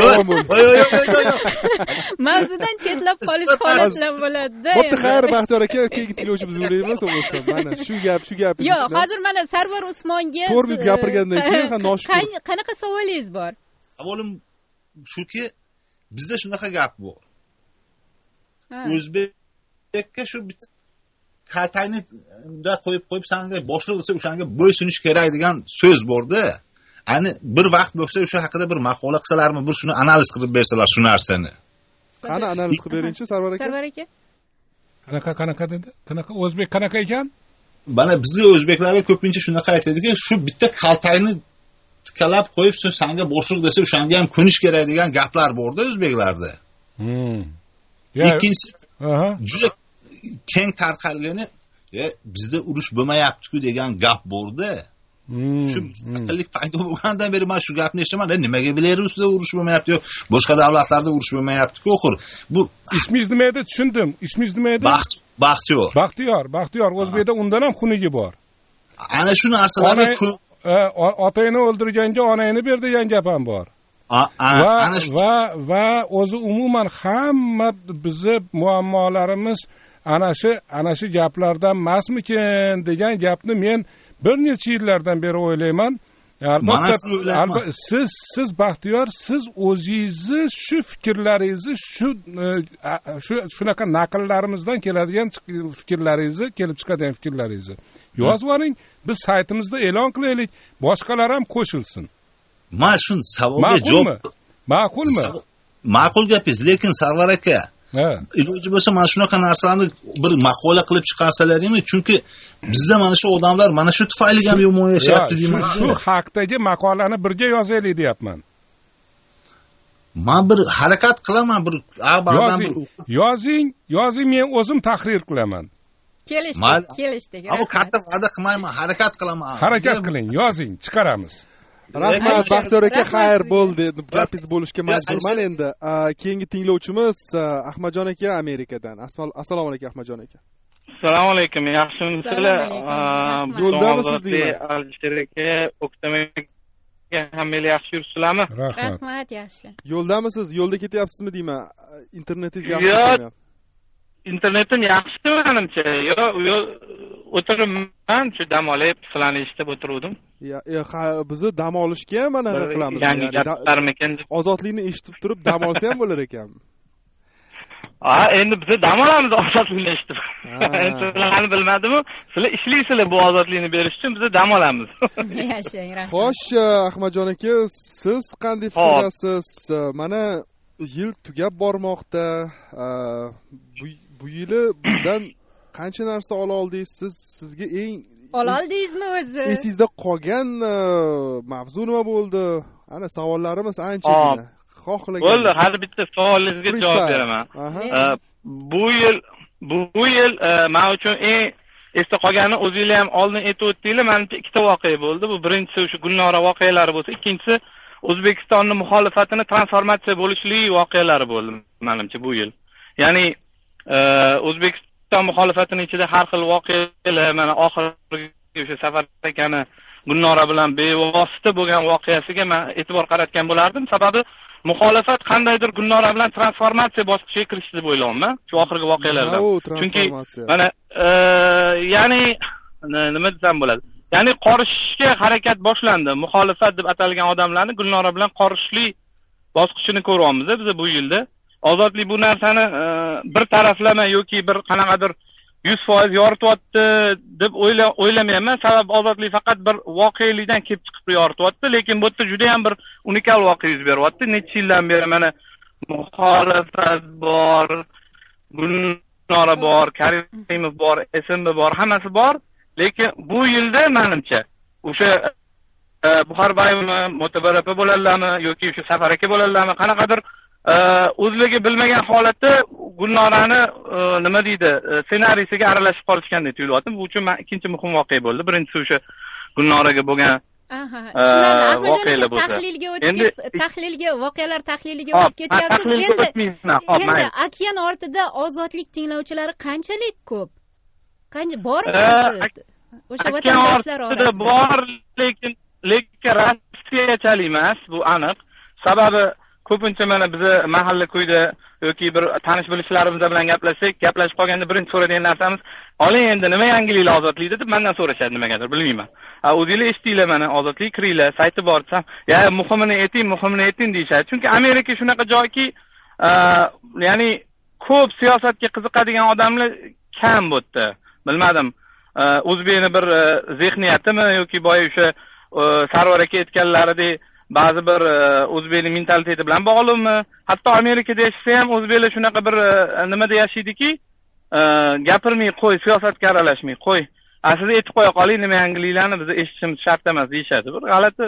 Mavzudan chetlab qolish holatlar bo'ladi-da. Bo'pti, xayr, Baxtiyor aka, keyin tinglovchimiz o'ylaymiz, bo'lsa mana shu gap, shu gap. Yo'q, hozir mana Sarvar Usmonga to'rt gapirgandan keyin ham noshukr. Qanaqa savolingiz bor? Savolim shuki, bizda shunaqa gap bor. O'zbekka shu kaltayni da qo'yib qo'yib sanga boshliq desa o'shanga bo'ysunish kerak degan so'z borda. Ani bir vaqt bo'lsa o'sha haqida bir maqola qilsalarmi, bir shuni analiz qilib bersalar shu narsani. Qani analiz qilib beringchi Sarvar aka? Sarvar aka. Qanaqa qanaqa dedi? Qanaqa o'zbek qanaqa ekan? Mana bizga o'zbeklarga ko'pincha shunaqa aytadiki, shu bitta kaltayni tikalab qo'yib so'ng sanga boshliq desa o'shanga ham ko'nish kerak degan gaplar borda o'zbeklarda. Hmm. Ikkinchisi, juda keng tarqalgani, e, bizda urush bo'lmayapti-ku degan gap borda. Shu mustaqillik paydo bo'lgandan beri men shu gapni eshitaman. Nimaga Belarusda urush bo'lmayapti, yo'q, boshqa davlatlarda urush bo'lmayapti-ku, oxir. Bu ismingiz nima edi? Tushundim. Ismingiz nima edi? Baxtiyor. Baxtiyor, Baxtiyor, o'zbekda undan ham xunigi bor. Ana shu narsalarni otangni o'ldirganga onangni ber degan gap ham bor. Va va va o'zi umuman hamma bizni muammolarimiz ana shu ana shu gaplardan emasmikin degan gapni men bir necha yillardan beri o'ylayman. albatta siz siz baxtiyor siz o'zingizni shu fikrlaringizni shu shu shunaqa naqllarimizdan keladigan fikrlaringizni kelib chiqadigan fikrlaringizni yozib yuboring biz saytimizda e'lon qilaylik boshqalar ham qo'shilsin mana shu savolga javob ma'qulmi ma'qul gapingiz lekin Sarvar aka iloji bo'lsa mana shunaqa narsalarni bir maqola qilib chiqarsalaringmi chunki bizda mana shu odamlar mana shu tufayli ham yomon yashayapti deyman shu haqdagi maqolani birga yozaylik deyapman man bir harakat qilaman bir yozing yozing yozing men o'zim tahrir qilaman kelishdik kelishdik bu katta va'da qilmayman harakat qilaman harakat qiling yozing chiqaramiz rahmat baxtiyor aka xayr bo'ldi gapingiz bo'lishga majburman endi keyingi tinglovchimiz Ahmadjon aka Amerikadan assalomu alaykum Ahmadjon aka assalomu alaykum yaxshimisizlar yo'ldamisiz deyman Alisher aka O'ktam aka hammalar yaxshi yursizlarmi rahmat yaxshi yo'ldamisiz yo'lda ketyapsizmi deyman internetingiz yaxshimi internetim yaxshi menimcha yo yo o'tiribman shu dam olib sizlarni eshitib o'tiruvdim bizni dam olishga ham anaqa qilamiz yangi gaplarmikan ozodlikni eshitib turib dam olsa ham bo'lar ekanmi ha endi biz dam olamiz ozodlikni eshitib sizlarni bilmadimu sizlar ishlaysizlar bu ozodlikni berish uchun biz dam olamiz yashang rahmat xo'sh Ahmadjon aka siz qanday fikrdasiz mana yil tugab bormoqda bu yili bizdan qancha narsa ola oldingiz siz sizga eng ola oldingizmi o'zi esingizda qolgan mavzu nima bo'ldi ana savollarimiz anchagina xohlagan bo'ldi hali bitta savolingizga javob beraman bu yil bu yil men uchun eng esda qolgani o'zinglar ham oldin aytib o'tdinglar menimcha ikkita voqea bo'ldi bu birinchisi o'sha Gulnora voqealari bo'lsa ikkinchisi O'zbekistonning muxolifatini transformatsiya bo'lishlik voqealari bo'ldi menimcha bu yil ya'ni O'zbekiston muxolifatining ichida har xil voqealar mana oxirgi o'sha Safar akani Gulnora bilan bevosita bo'lgan voqeasiga men e'tibor qaratgan bo'lardim sababi muxolifat qandaydir Gulnora bilan transformatsiya bosqichiga kirishdi deb o'ylayman shu oxirgi voqealardan chunki mana ya'ni nima desam bo'ladi ya'ni qorishishga harakat boshlandi muxolifat deb atalgan odamlarni Gulnora bilan qorishishlik bosqichini ko'ryapmiz biz bu yilda ozodlik bu narsani bir taraflama yoki bir qanaqadir yuz foiz yorityapti deb o'ylamayman sababi ozodlik faqat bir voqelikdan kelib chiqib yorityapti lekin bu yerda juda ham bir unikal voqea yuz beryapti necha yildan beri mana muxolifat bor Gulnora bor Karimov bor S M B bor hammasi bor lekin bu yilda menimcha o'sha Buxorboyevmi Mo'tabar opa bo'ladilarmi yoki o'sha Safar aka bo'ladilarmi qanaqadir o'zligi bilmagan holatda Gulnorani nima deydi ssenariysiga aralashib qolishgandek tuyulyapti bu uchun men ikkinchi muhim voqea bo'ldi birinchisi o'sha Gulnoraga bo'lgan voqealar bo'lsa tahlilga o'tib tahlilga voqealar tahliliga o'tib ketyapsiz endi endi okean ortida ozodlik tinglovchilari qanchalik ko'p qancha bormi o'sha vatandoshlar orasida bor lekin lekin rossiyachalik emas bu aniq sababi ko'pincha mana bizni mahalla ko'yda yoki bir tanish bilishlarimiz bilan gaplashsak gaplashib qolganda birinchi so'raydigan narsamiz oling endi nima yangiliklar ozodlikda deb mendan so'rashadi nimagadir bilmayman o'zinglar eshitdinglar mana ozodlik kiringlar sayti bor desam ya muhimini ayting muhimini ayting deyishadi chunki Amerika shunaqa joyki ya'ni ko'p siyosatga qiziqadigan odamlar kam bu yerda bilmadim o'zbekni bir zehniyatimi yoki boya o'sha Sarvar aka aytganlaridek ba'zi bir o'zbekning mentaliteti bilan bog'liqmi hatto Amerikada yashasa ham o'zbeklar shunaqa bir nimada yashaydiki gapirmay qo'y siyosatga aralashmay qo'y aslida aytib qo'ya qoling nima yangiliklarni biz eshitishimiz shart emas deyishadi bir g'alati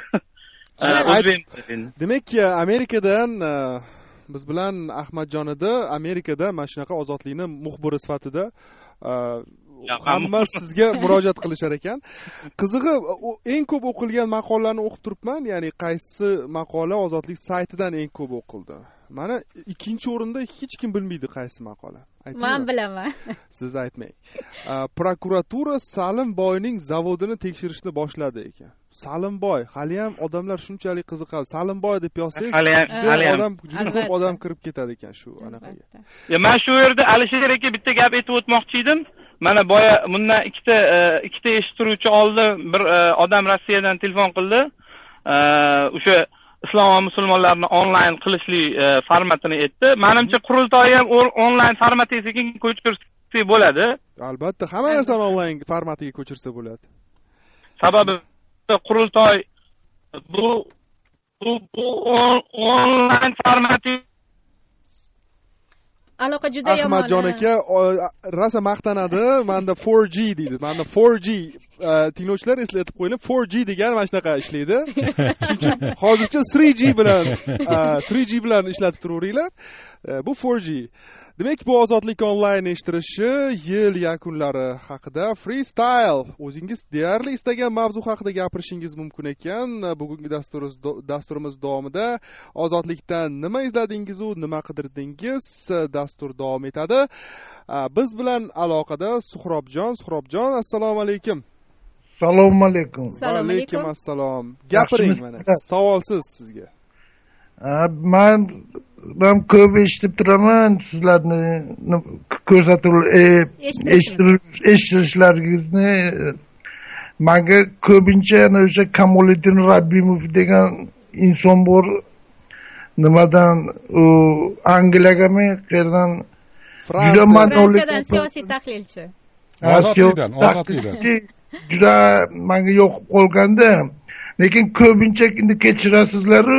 demak Amerikadan biz bilan Ahmadjon edi Amerikada mana shunaqa ozodlikni muxbiri sifatida hamma sizga murojaat qilishar ekan qizig'i eng ko'p o'qilgan maqolalarni o'qib turibman ya'ni qaysi maqola ozodlik saytidan eng ko'p o'qildi mana ikkinchi o'rinda hech kim bilmaydi qaysi maqola men bilaman siz aytmang prokuratura Salimboyning zavodini tekshirishni boshladi ekan Salimboy haliyam odamlar shunchalik qiziqadi Salimboy deb yozsangiz odam juda ko'p odam kirib ketadi ekan shu anaqaga men shu yerda Alisher aka bitta gap aytib o'tmoqchi edim mana boya bundan ikkita ikkita eshittiruvchi oldi, bir odam Rossiyadan telefon qildi. O'sha islom va musulmonlarni onlayn qilishli formatini aytdi. Menimcha qurultoy ham onlayn formatiga sekin ko'chirsa bo'ladi. Albatta, hamma narsani onlayn formatiga ko'chirsa bo'ladi. Sababi qurultoy bu bu bu onlayn formati aloqa juda yomon. Ahmadjon aka rosa maqtanadi. Menda four G deydi. Menda four G tinglovchilar eslatib qo'ying, four G degan mana shunaqa ishlaydi. Shuning uchun hozircha three G bilan three G bilan ishlatib turaveringlar. Bu four G. Demak, bu ozodlik onlayn eshittirishi yil yakunlari haqida freestyle. O'zingiz deyarli istagan mavzu haqida gapirishingiz mumkin ekan. Bugungi dasturimiz dasturimiz davomida ozodlikdan nima izladingiz u nima qidirdingiz dastur davom etadi. Biz bilan aloqada Suhrobjon. Suhrobjon, assalomu alaykum. Assalomu alaykum. Assalomu alaykum. Assalom. Gapiring mana. Savolsiz sizga. Men ham ko'p eshitib turaman sizlarni ko'rsatuv eshittirishlaringizni. Menga ko'pincha ana o'sha Kamoliddin Rabbimov degan inson bor. Nimadan u Angliyagami, qayerdan? Fransiyadan siyosiy tahlilchi. Ozodlikdan, ozodlikdan. Juda menga yoqib qolganda, lekin ko'pincha kechirasizlar-ku.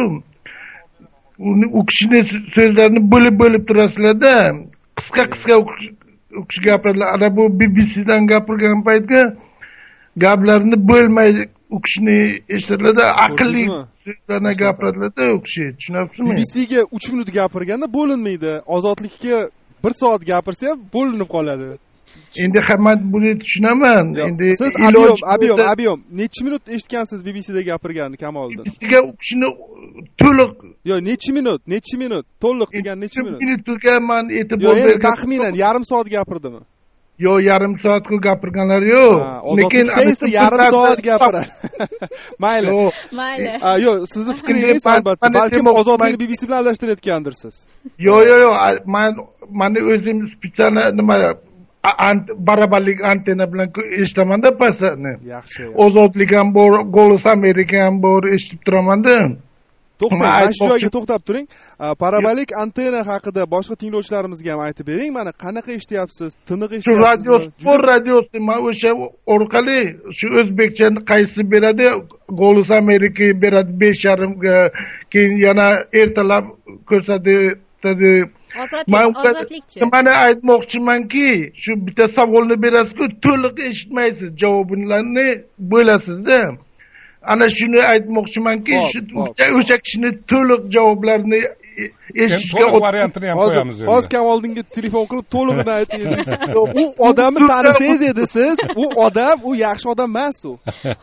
Uni u kishini so'zlarini bo'lib-bo'lib turasizlar-da, qisqa-qisqa u kishi gapiradilar. Ana bu B B C'dan gapirgan paytga gaplarni bo'lmay u kishini eshitadilar-da, aqlli so'zlarni gapiradilar-da u kishi. Tushunyapsizmi? B B C'ga uch minut gapirganda bo'linmaydi. Ozodlikka bir soat gapirsa ham bo'linib qoladi. Endi hamma buni tushunaman. Endi siz abiyom, abiyom, abiyom necha minut eshitgansiz B B C'da gapirganini Kamoliddin? B B C'ga u kishini to'liq. Yo, necha minut? Necha minut? To'liq degan necha minut? Minutga men e'tibor bergan. Taxminan yarim soat gapirdimi? Yo, yarim soatga gapirganlar yo'q. Lekin esa yarim soat gapiradi. Mayli. Mayli. Yo, sizning fikringiz albatta. Balkim ozodlikni B B C bilan adashtirayotgandirsiz. Yo, yo, yo, men meni o'zim spesial nima barabarlik antena bilan eshitaman-da pasani. Yaxshi. Ozodlik ham bor, Golos Amerika ham bor, eshitib turaman-da. To'xtang, shu joyga to'xtab turing. Parabolik antena haqida boshqa tinglovchilarimizga ham aytib bering. Mana qanaqa eshityapsiz? Tiniq eshityapsiz? Radio Sport radiosi men o'sha orqali shu o'zbekchani qaysi beradi? Golos Amerika beradi besh yarim ga, keyin yana ertalab ko'rsatadi. Ozodlikchi. Mana aytmoqchimanki, shu bitta savolni berasiz-ku, to'liq eshitmaysiz, javobini bo'lasiz-da. Ana shuni aytmoqchimanki, shu o'sha kishini to'liq javoblarini eshitishga variantini ham qo'yamiz endi. Hozir Kamoliddinga telefon qilib to'lig'ini aytingiz. U odamni tanisangiz edi siz, u odam, u yaxshi odam emas u.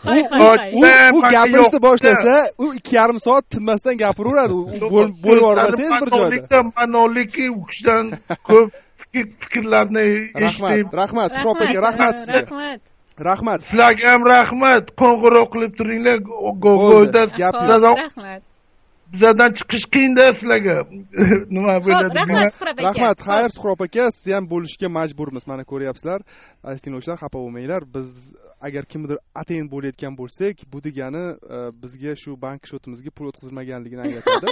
U gapirishni boshlasa, u ikki yarim soat tinmasdan gapiraveradi. Bo'lib yubormasangiz bir joyda. Ma'noliki u kishidan ko'p fikrlarni eshitib. Rahmat, Suhrob aka, rahmat sizga. Rahmat. Rahmat. Sizlarga ham rahmat. Qo'ng'iroq qilib turinglar. Go'go'da Rahmat. Bizdan chiqish qiyin-da sizlarga. Nima bo'ladi? Rahmat, Suhrob aka. Rahmat, xayr Suhrob aka, siz ham bo'lishga majburmiz. Mana ko'ryapsizlar. Aziz tinglovchilar, xafa bo'lmanglar. Biz agar kimdir atayin bo'layotgan bo'lsak, bu degani bizga shu bank shotimizga pul o'tkazilmaganligini anglatadi.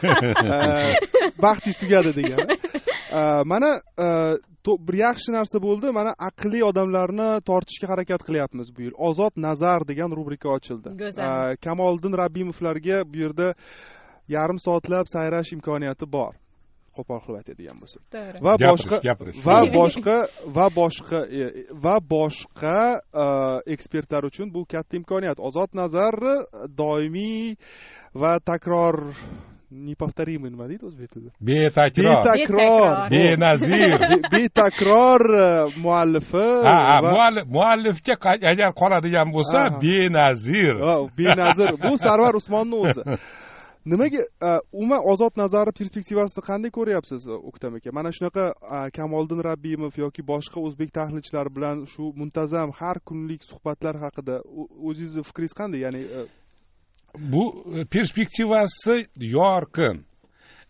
Baxtingiz tugadi degani. Mana bir yaxshi narsa bo'ldi. Mana aqlli odamlarni tortishga harakat qilyapmiz bu yil. Ozod nazar degan rubrika ochildi. Kamoliddin Rabbimovlarga bu yerda yarim soatlab sayrash imkoniyati bor. Qo'pol qilib aytadigan bo'lsa. Va boshqa va boshqa va boshqa va boshqa ekspertlar uchun bu katta imkoniyat. Ozod nazar doimiy va takror неповторимый nima deydi o'zbek tilida? Betakror. Betakror. Benazir. Betakror muallifi ha, muallif muallifga agar qoladigan bo'lsa, Benazir. Benazir. Bu Sarvar Usmonning o'zi. Nimaga umuman ozod nazari perspektivasini qanday ko'ryapsiz, O'ktam aka? Mana shunaqa Kamoliddin Rabbimov yoki boshqa o'zbek tahlilchilari bilan shu muntazam har kunlik suhbatlar haqida o'zingizning fikringiz qanday? Ya'ni bu perspektivasi yorqin.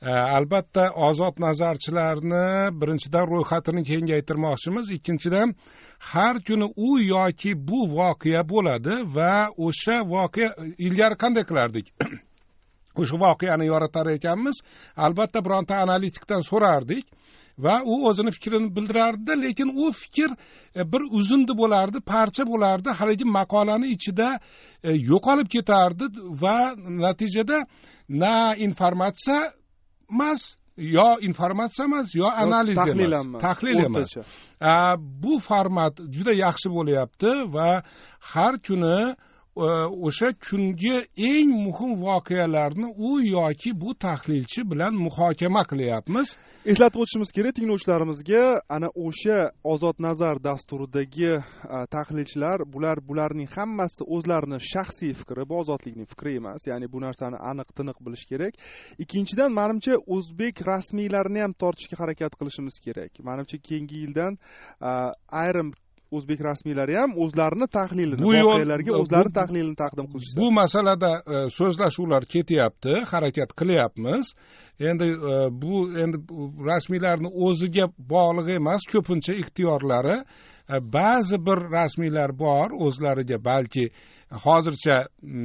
albatta ozod nazarchilarni birinchidan ro'yxatini kengaytirmoqchimiz, ikkinchidan har kuni u yoki bu voqea bo'ladi va o'sha voqea ilgari qanday qilardik? O'sha voqeani yoritar ekanmiz, albatta bironta analitikdan so'rardik va u o'zini fikrini bildirardi, lekin u fikr bir uzundi bo'lardi, parcha bo'lardi, haligi maqolani ichida yo'qolib ketardi va natijada na informatsiya emas, yo informatsiya emas, yo analiz emas, tahlil emas. Bu format juda yaxshi bo'lyapti va har kuni o'sha kungi eng muhim voqealarni u yoki bu tahlilchi bilan muhokama qilyapmiz. Eslatib o'tishimiz kerak tinglovchilarimizga, ana o'sha Ozod nazar dasturidagi tahlilchilar, bular bularning hammasi o'zlarining shaxsiy fikri, bu ozodlikning fikri emas. Ya'ni bu narsani aniq tiniq bilish kerak. Ikkinchidan, menimcha o'zbek rasmiylarini ham tortishga harakat qilishimiz kerak. Menimcha keyingi yildan ayrim o'zbek rasmiylari ham o'zlarini tahlilini, voqealarga o'zlarini tahlilini taqdim qilishdi. Bu masalada so'zlashuvlar ketyapti, harakat qilyapmiz. Endi bu endi rasmiylarning o'ziga bog'liq emas, ko'pincha ixtiyorlari. Ba'zi bir rasmiylar bor, o'zlariga balki hozircha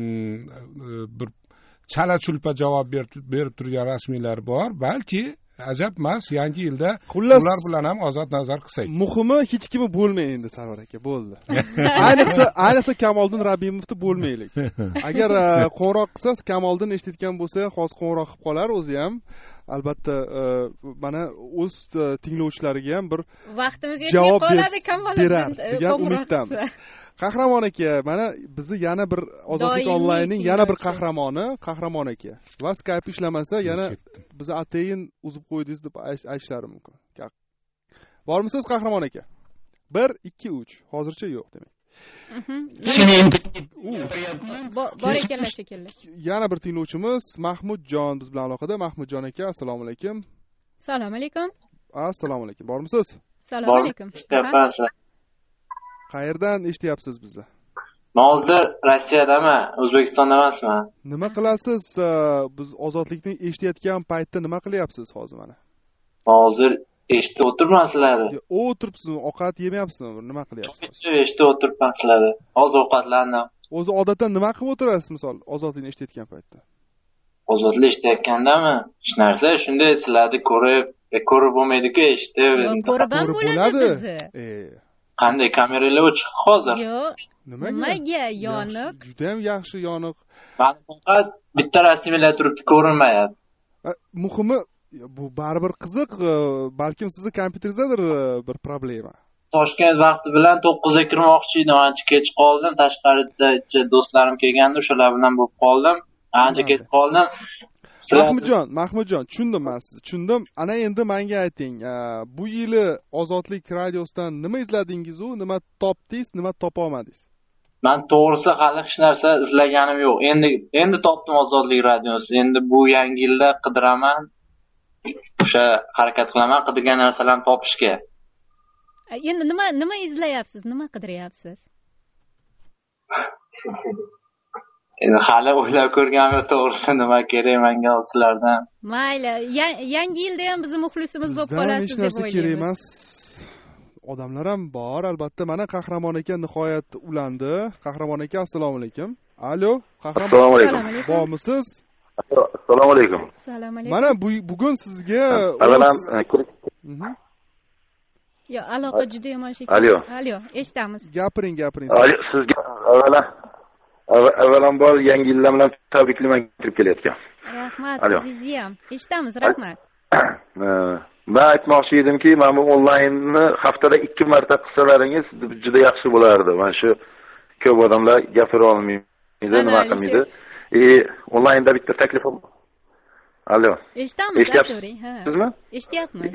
bir chala-chulpa javob berib turgan rasmiylar bor, balki ajab emas, yangi yilda ular bilan ham ozod nazar qilsak. Muhimi hech kimi bo'lmaydi endi Sarvar aka, bo'ldi. Ayniqsa, ayniqsa Kamoliddin Rabimovni bo'lmaylik. Agar qo'ng'iroq qilsangiz, Kamoliddin eshitgan bo'lsa, hozir qo'ng'iroq qilib qolar o'zi ham. Albatta, mana o'z tinglovchilariga ham bir vaqtimiz yetmay qoladi, Kamoliddin degan umiddamiz. Qahramon aka, mana bizni yana bir Ozodlik onlaynning yana bir qahramoni, Qahramon aka. Va Skype ishlamasa, yana bizni atayin uzib qo'ydingiz deb aytishlari mumkin. Bormisiz Qahramon aka? bir ikki uch. Hozircha yo'q demak. Bor ekanlar shekilli. Yana bir tinglovchimiz Mahmudjon biz bilan aloqada. Mahmudjon aka, assalomu alaykum. Assalomu alaykum. Assalomu alaykum. Bormisiz? Assalomu alaykum. Qayerdan eshityapsiz bizni? Men hozir Rossiyadaman, O'zbekistonda emasman. Nima qilasiz? Biz ozodlikni eshitayotgan paytda nima qilyapsiz hozir mana? Hozir eshitib o'tiribman sizlarni. O'tiribsizmi? Ovqat yemayapsizmi? Nima qilyapsiz? Eshitib o'tiribman sizlarni. Hozir ovqatlandim. O'zi odatdan nima qilib o'tirasiz, misol, ozodlikni eshitayotgan paytda? Ozodlik eshitayotgandami? Hech narsa, shunday sizlarni ko'rib, ko'rib bo'lmaydi-ku, eshitib. Ko'rib ham bo'ladi bizni. Qanday kameralar o'chiq hozir? Yo'q. Nimaga yoniq? Juda ham yaxshi yoniq. Mani faqat bitta rasmiylar turibdi, ko'rinmayapti. Muhimi bu baribir qiziq, balkim sizni kompyuteringizdadir bir problema. Toshkent vaqti bilan to'qqizga kirmoqchi edim, ancha kech qoldim. Tashqarida do'stlarim kelgandi, o'shalar bilan bo'lib qoldim. Ancha kech qoldim. Mahmudjon, Mahmudjon, tushundim men sizni, tushundim. Ana endi menga ayting, bu yili Ozodlik radiosidan nima izladingiz, u nima topdingiz, nima topa olmadingiz? Men to'g'risi hali hech narsa izlaganim yo'q. Endi endi topdim Ozodlik radiosi. Endi bu yangi yilda qidiraman. O'sha harakat qilaman qidirgan narsalarni topishga. Endi nima nima izlayapsiz, nima qidiryapsiz? Endi hali o'ylab ko'rganim to'g'risi nima kerak menga sizlardan. Mayli, yangi yilda ham bizning muxlisimiz bo'lib qolasiz deb o'ylayman. Hech narsa kerak emas. Odamlar ham bor, albatta. Mana Qahramon aka nihoyat ulandi. Qahramon aka, assalomu alaykum. Alo, Qahramon. Assalomu alaykum. Bormisiz? Assalomu alaykum. Assalomu alaykum. Mana bugun sizga Avalam Yo, aloqa juda yomon shekilli. Alo. Alo, eshitamiz. Gapiring, gapiring. Sizga avalam avvalambor yangi yillar bilan tabriklayman kirib kelayotgan. Rahmat, azizim. Eshitamiz, rahmat. Men aytmoqchi edimki, mana bu onlaynni haftada ikki marta qilsalaringiz juda yaxshi bo'lardi. Mana shu ko'p odamlar gapira olmaydi, nima qilmaydi. E, onlaynda bitta taklifim. Alo. Eshitamiz, aytavering, ha. Sizmi? Eshityapmiz.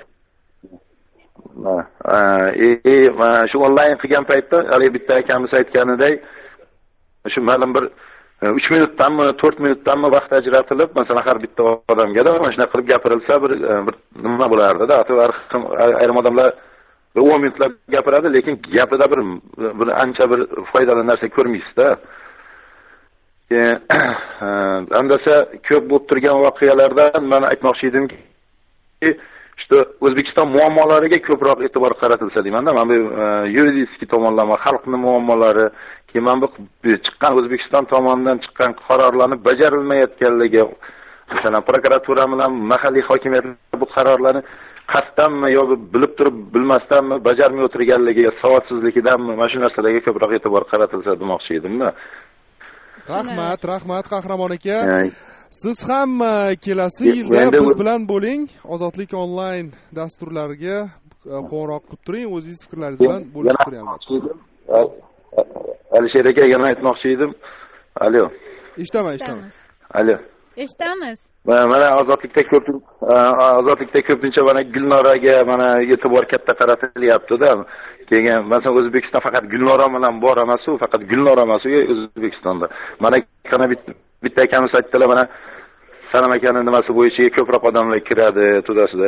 Ha, e, mana shu onlayn qilgan paytda, hali bitta akamiz aytganidek, shu ma'lum bir uch minutdanmi, to'rt minutdanmi vaqt ajratilib, masalan, har bitta odamga mana shunday qilib gapirilsa, bir bir nima bo'lardi-da. Ayrim odamlar bir o'n minutlab gapiradi, lekin gapida bir bir ancha bir foydali narsa ko'rmaysiz-da. andasa ko'p bo'lib turgan voqealardan men aytmoqchi edimki, işte O'zbekiston muammolariga ko'proq e'tibor qaratilsa deymanda. Mana bu yuridik tomonlama, xalqning muammolari, keyin mana bu chiqqan O'zbekiston tomonidan chiqqan qarorlarni bajarilmayotganligi, masalan, prokuratura bilan mahalliy hokimiyatlar bu qarorlarni qasddanmi yo bilib turib bilmasdanmi bajarmay o'tirganligi, savodsizligidanmi, mana shu narsalarga ko'proq e'tibor qaratilsa demoqchi edimda. Rahmat, rahmat Qahramon aka. Siz ham kelasi yilda biz bilan bo'ling. Ozodlik onlayn dasturlariga qo'ng'iroq qilib turing, o'zingiz fikrlaringiz bilan bo'lishib turing albatta. Alisher aka, yana aytmoqchi edim. Alo. Eshitaman, eshitaman. Alo. Eshitamiz. Mana ozodlikda ko'p ozodlikda ko'pincha mana Gulnoraga mana e'tibor katta qaratilyapti-da. Keyin masalan O'zbekiston faqat Gulnora bilan bor emas, u faqat Gulnora emas, u O'zbekistonda. Mana kana bitta akamiz aytdilar, mana Salom akaning nimasi bo'yicha ko'proq odamlar kiradi, tudasida.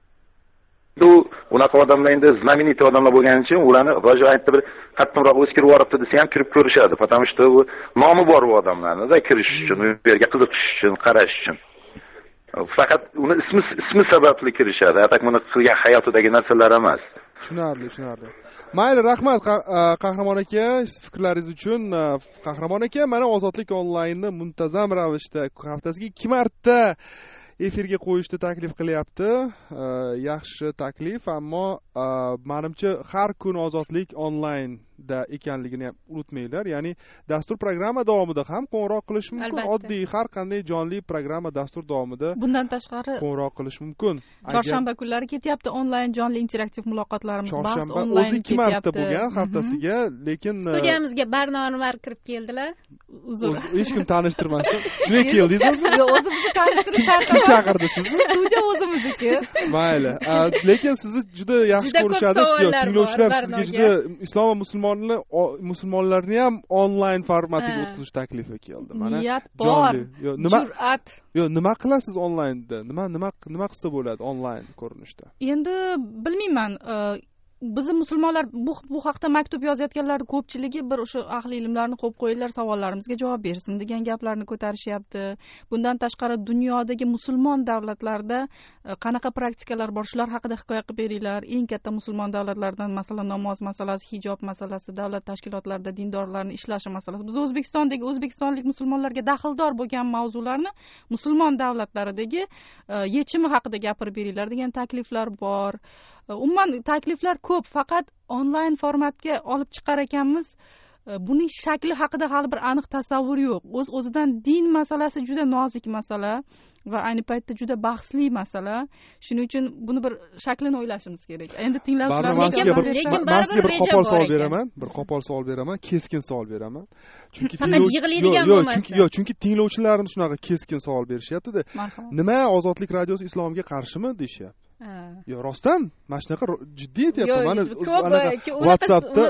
Bu unaqa odamlar endi знаменитый odamlar bo'lgani uchun ularni ro'ja aytdi bir qattiqroq o'skirib yuboribdi desa ham kirib ko'rishadi. Потому что bu nomi bor bu odamlarning-da kirish uchun, u yerga qiziqish uchun, qarash uchun. Faqat uni ismi ismi sababli kirishadi. Atak buni qilgan hayotidagi narsalar emas. Tushunarli, tushunarli. Mayli, rahmat Qahramon aka fikrlaringiz uchun. Qahramon aka, mana Ozodlik onlaynni muntazam ravishda haftasiga ikki marta efirga qo'yishni taklif qilyapti. Yaxshi taklif, ammo menimcha har kun Ozodlik onlaynda ekanligini ham unutmanglar. Ya'ni dastur programma davomida ham qo'ng'iroq qilish mumkin. Oddiy har qanday jonli programma dastur davomida bundan tashqari qo'ng'iroq qilish mumkin. Chorshanba kunlari ketyapti onlayn jonli interaktiv muloqotlarimiz, bahs onlayn o'zi ikki marta bo'lgan haftasiga, lekin studiyamizga Barno Anvar kirib keldilar. Uzr. Hech kim tanishtirmasdan. Nega keldingiz? Yo'q, o'zimizni tanishtirish shart emas. Chaqirdi sizni? Studiya o'zimizniki. Mayli. Lekin sizni juda yaxshi ko'rishadi. Tinglovchilar sizga juda islom va musulmonlar musulmonlarni ham onlayn formatiga o'tkazish taklifi keldi. Mana niyat bor. Nima? Jur'at. Yo, nima qilasiz onlaynda? Nima nima nima qilsa bo'ladi onlayn ko'rinishda? Endi bilmayman. Bizni musulmonlar bu bu haqda maktub yozayotganlar ko'pchiligi bir o'sha ahli ilmlarni qo'yib qo'yinglar, savollarimizga javob bersin degan gaplarni ko'tarishyapti. Bundan tashqari dunyodagi musulmon davlatlarda qanaqa praktikalar bor, shular haqida hikoya qilib beringlar. Eng katta musulmon davlatlardan masalan namoz masalasi, hijob masalasi, davlat tashkilotlarida dindorlarning ishlashi masalasi. Biz O'zbekistondagi o'zbekistonlik musulmonlarga daxldor bo'lgan mavzularni musulmon davlatlaridagi yechimi haqida gapirib beringlar degan takliflar bor. Umuman takliflar ko'p, faqat onlayn formatga olib chiqar ekanmiz. Buning shakli haqida hali bir aniq tasavvur yo'q. O'z o'zidan din masalasi juda nozik masala va ayni paytda juda bahsli masala. Shuning uchun buni bir shaklini o'ylashimiz kerak. Endi tinglovchilarga lekin baribir bir qo'pol savol beraman, bir qo'pol savol beraman, keskin savol beraman. Chunki tinglovchilar yo'q, chunki yo'q, chunki tinglovchilarimiz shunaqa keskin savol berishyapti-da. Nima Ozodlik radiosi islomga qarshimi deyishyapti? Yo, rostdan mana shunaqa jiddiy aytyapman. Mana WhatsAppda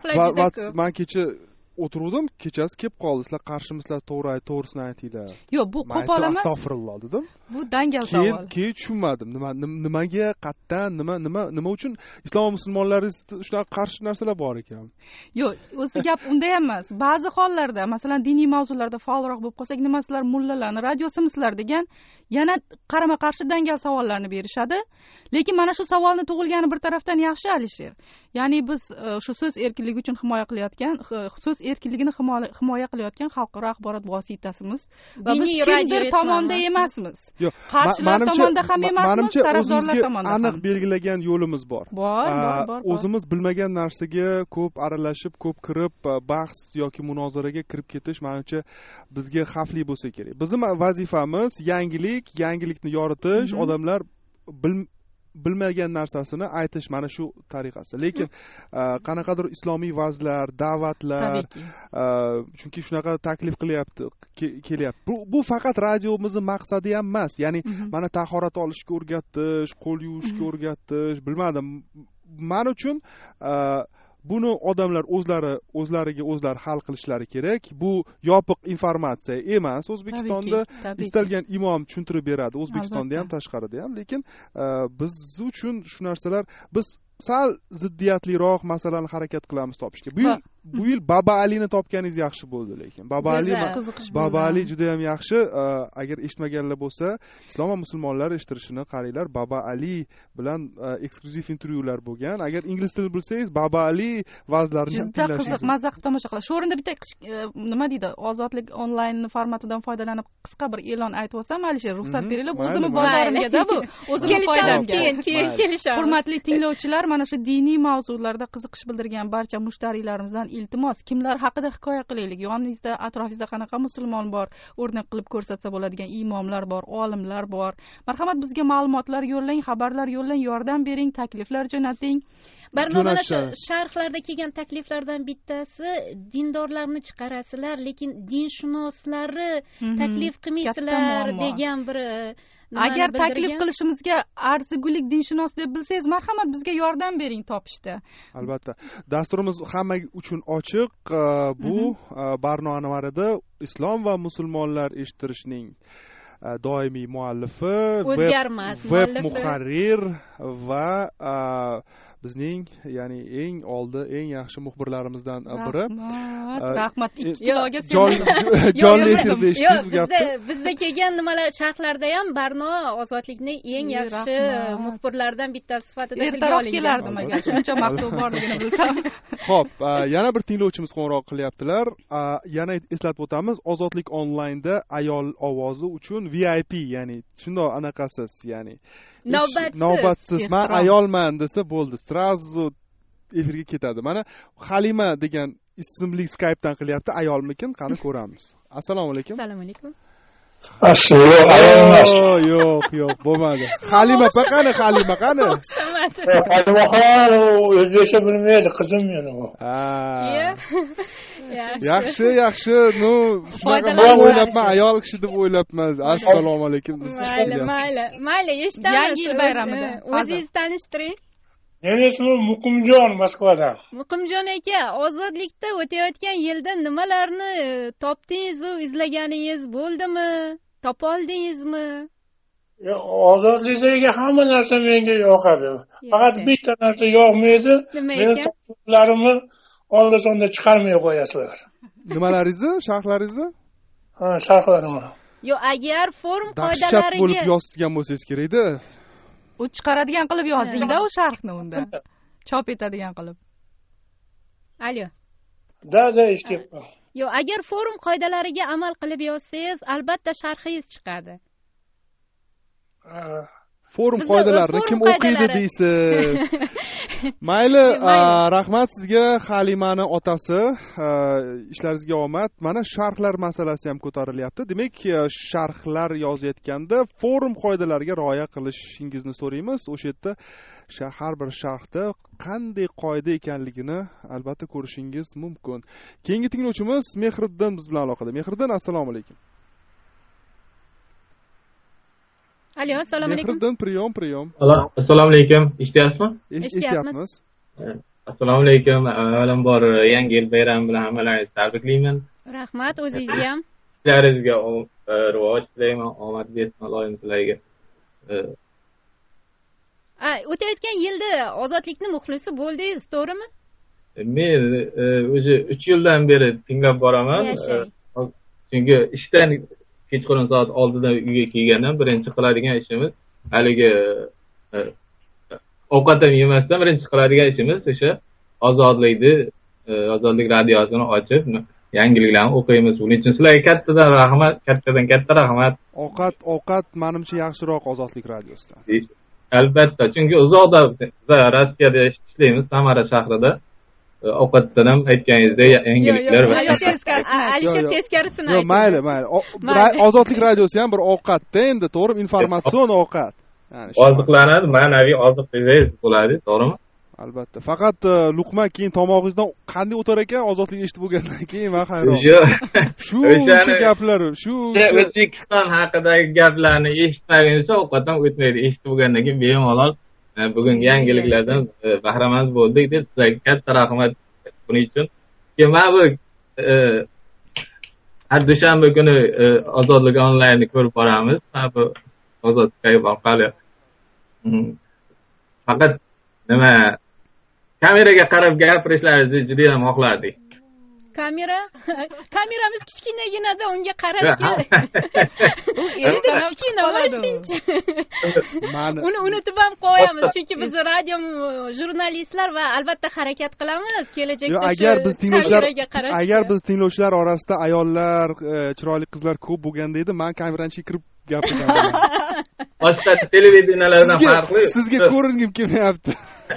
men kecha o'tiruvdim, kechasi kelib qoldi. Sizlar qarshimisizlar, to'g'ri, to'g'risini aytinglar. Yo'q, bu qo'pol emas. Astag'firulloh dedim. Bu dangal savol. Keyin tushunmadim. Nima nimaga qattan, nima nima nima uchun islom musulmonlari shunaqa qarshi narsalar bor ekan? Yo'q, o'zi gap unda emas. Ba'zi hollarda, masalan, diniy mavzularda faolroq bo'lib qolsak, nima sizlar mullalarni radiosimizlar degan yana qarama-qarshi dangal savollarni berishadi. Lekin mana shu savolni tug'ilgani bir tarafdan yaxshi, Alisher. Ya'ni biz shu so'z erkinligi uchun himoya qilayotgan, so'z erkinligini himoya qilayotgan xalqaro axborot vositasimiz va biz kimdir tomonda emasmiz. Qarshilar tomonda ham emasmiz, tarafdorlar tomonda ham. Aniq belgilagan yo'limiz bor. Bor, bor, bor. O'zimiz bilmagan narsaga ko'p aralashib, ko'p kirib, bahs yoki munozaraga kirib ketish menimcha bizga xavfli bo'lsa kerak. Bizning vazifamiz yangilik, yangilikni yoritish, odamlar bil bilmagan narsasini aytish mana shu tariqasida. Lekin qanaqadir islomiy vazlar, da'vatlar, chunki shunaqa taklif qilyapti, kelyapti. Bu bu faqat radiomizning maqsadi ham emas. Ya'ni mana tahorat olishga o'rgatish, qo'l yuvishga o'rgatish, bilmadim. Men uchun buni odamlar o'zlari o'zlariga o'zlari hal qilishlari kerak. Bu yopiq informatsiya emas. O'zbekistonda istalgan imom tushuntirib beradi, O'zbekistonda ham, tashqarida ham, lekin biz uchun shu narsalar biz sal ziddiyatliroq masalani harakat qilamiz topishga. Bu yil bu yil Baba Alini topganingiz yaxshi bo'ldi lekin. Baba Ali Baba Ali juda ham yaxshi. Agar eshitmaganlar bo'lsa, Islom va musulmonlar eshittirishini qaranglar. Baba Ali bilan eksklyuziv intervyular bo'lgan. Agar ingliz tilini bilsangiz, Baba Ali va'zlarini ham tinglashingiz. Juda qiziq, mazza qilib tomosha qilasiz. Shu o'rinda bitta nima deydi, ozodlik onlayn formatidan foydalanib qisqa bir e'lon aytib olsam, Alisher, ruxsat beringlar. O'zimni bozorimga-da bu. O'zimni foydamga. Keyin keyin kelishamiz. Hurmatli tinglovchilar, mana shu diniy mavzularda qiziqish bildirgan barcha mushtarilarimizdan iltimos, kimlar haqida hikoya qilaylik. Yoningizda, atrofingizda qanaqa musulmon bor, o'rnak qilib ko'rsatsa bo'ladigan imomlar bor, olimlar bor. Marhamat, bizga ma'lumotlar yo'llang, xabarlar yo'llang, yordam bering, takliflar jo'nating. Barnomada sharhlarda kelgan takliflardan bittasi dindorlarni chiqarasizlar, lekin dinshunoslari taklif qilmaysizlar degan bir agar taklif qilishimizga arzigulik dinshunos deb bilsangiz, marhamat bizga yordam bering topishda. Albatta. Dasturimiz hamma uchun ochiq. Bu Barno Anvarida Islom va musulmonlar eshittirishning doimiy muallifi, o'zgarmas web muharrir va bizning ya'ni eng oldi eng yaxshi muxbirlarimizdan biri. Rahmat, rahmat. ikki kiloga jonli efirda eshitdingiz bu gapni. Bizda kelgan nimalar sharhlarda ham Barno ozodlikning eng yaxshi muxbirlaridan bittasi sifatida ertaroq kelardim agar shuncha maqtov borligini bilsam. Xo'p, yana bir tinglovchimiz qo'ng'iroq qilyaptilar. Yana eslatib o'tamiz, Ozodlik onlaynda ayol ovozi uchun V I P, ya'ni shundoq anaqasiz, ya'ni navbatsiz navbatsiz men ayolman desa bo'ldi, srazu efirga ketadi. Mana Halima degan ismli Skype'dan qilyapti. Ayolmikin? Qani ko'ramiz. Assalomu alaykum. Assalomu alaykum. Assalomu yo'q, yo'q, bo'lmadi. Halima pa qani, Halima qani? Halimaxon o'zbekcha bilmaydi, qizim meni u. Yaxshi, yaxshi. Nu, shunaqa o'ylabman, ayol kishi deb o'ylabman. Assalomu alaykum. Mayli, mayli. Mayli, eshitamiz. Yangi yil bayramida. O'zingizni tanishtiring. Meni ismim Muqimjon, Moskvadan. Muqimjon aka, ozodlikda o'tayotgan yilda nimalarni topdingiz, izlaganingiz bo'ldimi? Topa oldingizmi? Ozodlikdagi hamma narsa menga yoqadi. Faqat bitta narsa yoqmaydi. Meni toplarimni oldinda chiqarmay qo'yasizlar. Nimalaringizni, sharhlaringizni? Ha, sharhlarimni. Yo, agar forum qoidalariga dahshat bo'lib yozgan bo'lsangiz kerak-da. U chiqaradigan qilib yozing-da u sharhni unda. Chop etadigan qilib. Alyo. Da, da, eshitibman. Yo, agar forum qoidalariga amal qilib yozsangiz, albatta sharhingiz chiqadi. Forum qoidalarini kim o'qiydi deysiz? Mayli, rahmat sizga, Halimani otasi. Ishlaringizga omad. Mana sharhlar masalasi ham ko'tarilyapti. Demak, sharhlar yozayotganda forum qoidalariga rioya qilishingizni so'raymiz. O'sha yerda har bir sharhda qanday qoida ekanligini albatta ko'rishingiz mumkin. Keyingi tinglovchimiz Mehriddin biz bilan aloqada. Mehriddin, assalomu alaykum. Alo, assalomu alaykum. Mehriddin, priyom, priyom. Assalomu alaykum. Eshityapsizmi? Eshityapmiz. Assalomu alaykum. Avvalambor yangi yil bayrami bilan hammalaringizni tabriklayman. Rahmat, o'zingizga ham. Ishlaringizga rivoj tilayman, omad bersin Allohim sizlarga. O'tayotgan yilda ozodlikni muxlisi bo'ldingiz, to'g'rimi? Men o'zi uch yildan beri tinglab boraman. Chunki ishdan kechqurun soat oltidan uyga kelgandan birinchi qiladigan ishimiz haligi ovqat ham yemasdan birinchi qiladigan ishimiz o'sha ozodlikni ozodlik radiosini ochib yangiliklarni o'qiymiz. Buning uchun sizlarga kattadan rahmat, kattadan katta rahmat. Ovqat ovqat menimcha yaxshiroq ozodlik radiosidan. Albatta, chunki uzoqda Rossiyada ishlaymiz, Samara shahrida. Ovqatdan ham aytganingizdek yangiliklar va Alisher teskarisini aytdi. Yo'q, mayli, mayli. Ozodlik radiosi ham bir ovqatda, endi to'g'ri, informatsion ovqat. Ya'ni oziqlanadi, ma'naviy oziq desangiz bo'ladi, to'g'rimi? Albatta. Faqat luqma keyin tomog'ingizdan qanday o'tar ekan, ozodlik eshitib bo'lgandan keyin men hayron. Shu shu gaplar, shu O'zbekiston haqidagi gaplarni eshitmaguncha ovqatdan o'tmaydi. Eshitib bo'lgandan keyin bemalol bugun yangiliklardan bahramand bo'ldik deb sizlarga katta rahmat buning uchun. Men bu har dushanba kuni ozodlik onlaynni ko'rib boramiz. Bu ozod Skype orqali. Faqat nima kameraga qarab gapirishlaringizni juda ham xohlardik. kamera kameramiz kichkinaginada unga qarashga u endi kichkina shuncha uni unutib ham qo'yamiz chunki biz radio jurnalistlar va albatta harakat qilamiz kelajakda agar biz tinglovchilar agar biz tinglovchilar orasida ayollar chiroyli qizlar ko'p bo'lganda edi men kamerani ichiga kirib gapirgandim boshqa televideniyalardan farqli sizga ko'ringim kelmayapti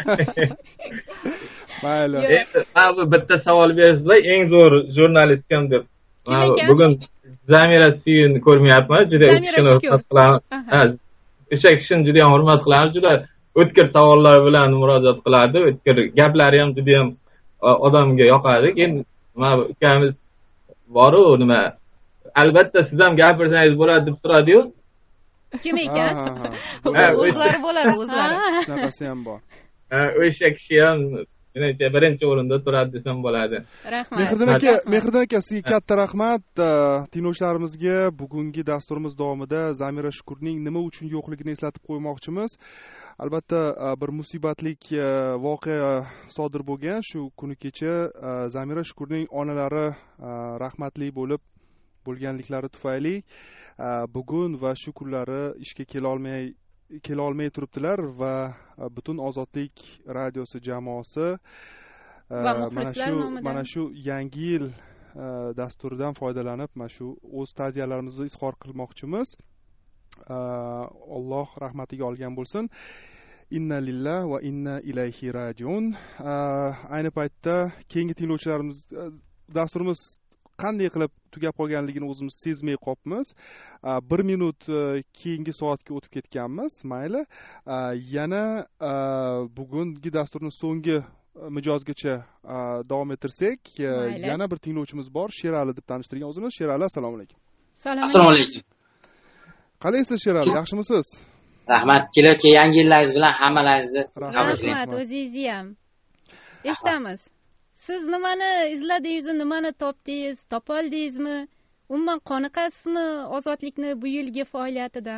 mayli endi bitta savol bersizlar eng zo'r jurnalist kim deb bugun Zamira Suyunni ko'rmayapman juda hurmat qilamiz o'sha kishini juda ham hurmat qilamiz juda o'tkir savollar bilan murojaat qiladi o'tkir gaplari ham juda ham odamga yoqadi keyin mana ukamiz boru nima albatta siz ham gapirsangiz bo'ladi deb turadi-yu kim ekan o'zlari bo'ladi o'zlari shunaqasi ham bor o'sha kishi ham birinchi o'rinda turadi desam bo'ladi rahmat mehriddin aka mehriddin aka sizga katta rahmat tinglovchilarimizga bugungi dasturimiz davomida Zamira Shukurning nima uchun yo'qligini eslatib qo'ymoqchimiz albatta bir musibatlik voqea sodir bo'lgan shu kuni kecha Zamira Shukurning onalari rahmatli bo'lib bo'lganliklari tufayli bugun va shu kunlari ishga kela olmay kela olmay turibdilar va butun Ozodlik radiosi jamoasi mana shu mana shu yangi yil dasturidan foydalanib mana shu o'z ta'ziyalarimizni izhor qilmoqchimiz. Alloh rahmatiga olgan bo'lsin. Inna lillah va inna ilayhi rajiun. Ayni paytda keyingi tinglovchilarimiz dasturimiz qanday qilib tugab qolganligini o'zimiz sezmay qolibmiz. bir minut keyingi soatga o'tib ketganmiz. Mayli. Yana bugungi dasturning so'nggi mijozgacha davom ettirsak, yana bir tinglovchimiz bor. Sherali deb tanishtirgan o'zimiz. Sherali, assalomu alaykum. Assalomu alaykum. Qalaysiz Sherali? Yaxshimisiz? Rahmat. Kelayotgan yangi yillaringiz bilan hammalaringizni rahmat, o'zingizni ham. Eshitamiz. Siz nimani izladingiz, nimani topdingiz, topoldingizmi? Umuman qoniqasizmi Ozodlikni bu yilgi faoliyatidan?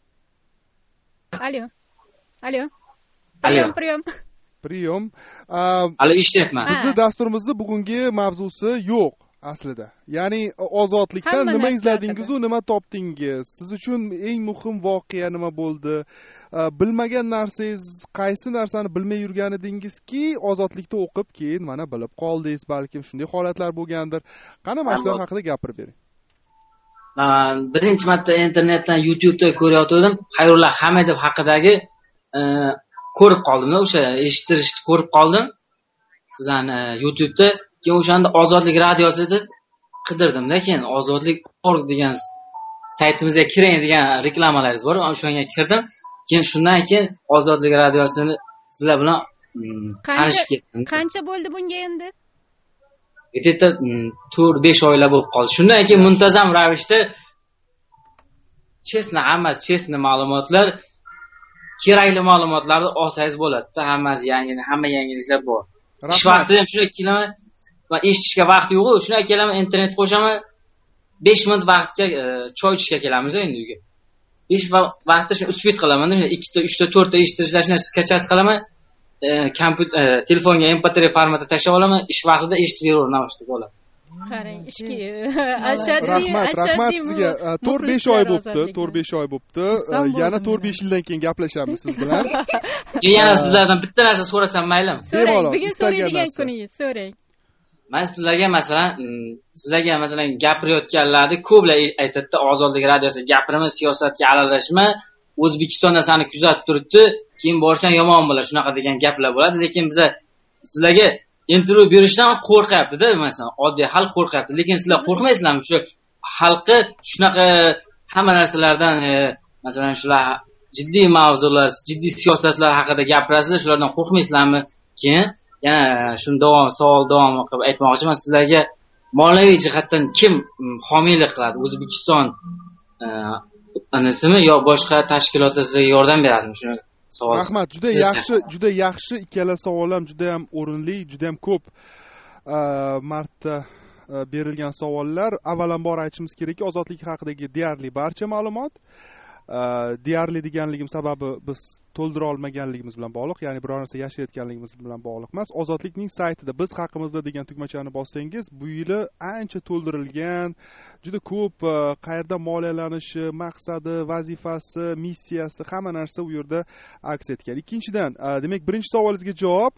Alo. Alo. Priyom, priyom. Priyom. Alo, eshityapman. Bizning dasturimizda bugungi mavzusi yo'q aslida. Ya'ni Ozodlikdan nima izladingiz, nima topdingiz? Siz uchun eng muhim voqea nima bo'ldi? Bilmagan narsangiz, qaysi narsani bilmay yurgan edingizki, Ozodlikda o'qib keyin mana bilib qoldingiz, balkim shunday holatlar bo'lgandir. Qani mana shular haqida gapirib bering. Men birinchi marta internetdan YouTube'da ko'rayotgandim, Xayrullo Hamidov haqidagi ko'rib qoldim, o'sha eshittirishni ko'rib qoldim. Sizlarni YouTube'da keyin o'shanda Ozodlik radiosi deb qidirdim, lekin ozodlik точка org degan saytimizga kiring degan reklamalaringiz bor, o'shanga kirdim. Keyin shundan keyin Ozodlik radiosini sizlar bilan tanishib ketdim. Qancha bo'ldi bunga endi? Где-то to'rt besh oylar bo'lib qoldi. Shundan keyin muntazam ravishda chestni hammasi chestni ma'lumotlar, kerakli ma'lumotlarni olsangiz bo'ladi-da, hammasi yangi, hamma yangiliklar bor. Ish vaqtida ham shunday kelaman, va eshitishga vaqt yo'q-ku, shunday kelaman, internet qo'shaman, besh minut vaqtga choy ichishga kelamiz endi uyga. besh vaqtda shuni uspit qilaman, ikkita, uchta, to'rtta eshittirishlarni skachat qilaman, kompyuter, telefonga em pe tre formatda tashlab olaman, ish vaqtida eshitib yuraman, namoshda bo'ladi. Qarang, ishki ashaddiy, rahmat, rahmat sizga. to'rt besh oy bo'libdi, to'rt besh oy bo'libdi. Yana to'rt besh yildan keyin gaplashamiz siz bilan. Yana sizlardan bitta narsa so'rasam maylimi? So'rang, bugun so'raydigan kuningiz, so'rang. Men sizlarga masalan, sizlarga masalan gapirayotganlarni ko'plar aytadi, Ozodlik radiosi gapirma, siyosatga aralashma, O'zbekistonda seni kuzatib turibdi, keyin borsang yomon bo'lar, shunaqa degan gaplar bo'ladi, lekin biz sizlarga intervyu berishdan qo'rqyapti-da, masalan, oddiy xalq qo'rqyapti, lekin sizlar qo'rqmaysizlarmi? Shu xalqi shunaqa hamma narsalardan, masalan, shular jiddiy mavzular, jiddiy siyosatlar haqida gapirasizlar, shulardan qo'rqmaysizlarmi? Keyin yana shuni davom savol davom qilib aytmoqchiman, sizlarga moliyaviy jihatdan kim homiylik qiladi? O'zbekiston anisimi yo boshqa tashkilotlar sizlarga yordam beradimi? Shuni savol. Rahmat, juda yaxshi, juda yaxshi ikkala savol ham juda ham o'rinli, juda ham ko'p marta berilgan savollar. Avvalambor aytishimiz kerakki, Ozodlik haqidagi deyarli barcha ma'lumot deyarli deganligim sababi biz to'ldira olmaganligimiz bilan bog'liq, ya'ni biror narsa yashirayotganligimiz bilan bog'liq emas. Ozodlikning saytida biz haqimizda degan tugmachani bossangiz, bu yili ancha to'ldirilgan, juda ko'p qayerda moliyalanishi, maqsadi, vazifasi, missiyasi, hamma narsa u yerda aks etgan. Ikkinchidan, demak, birinchi savolingizga javob,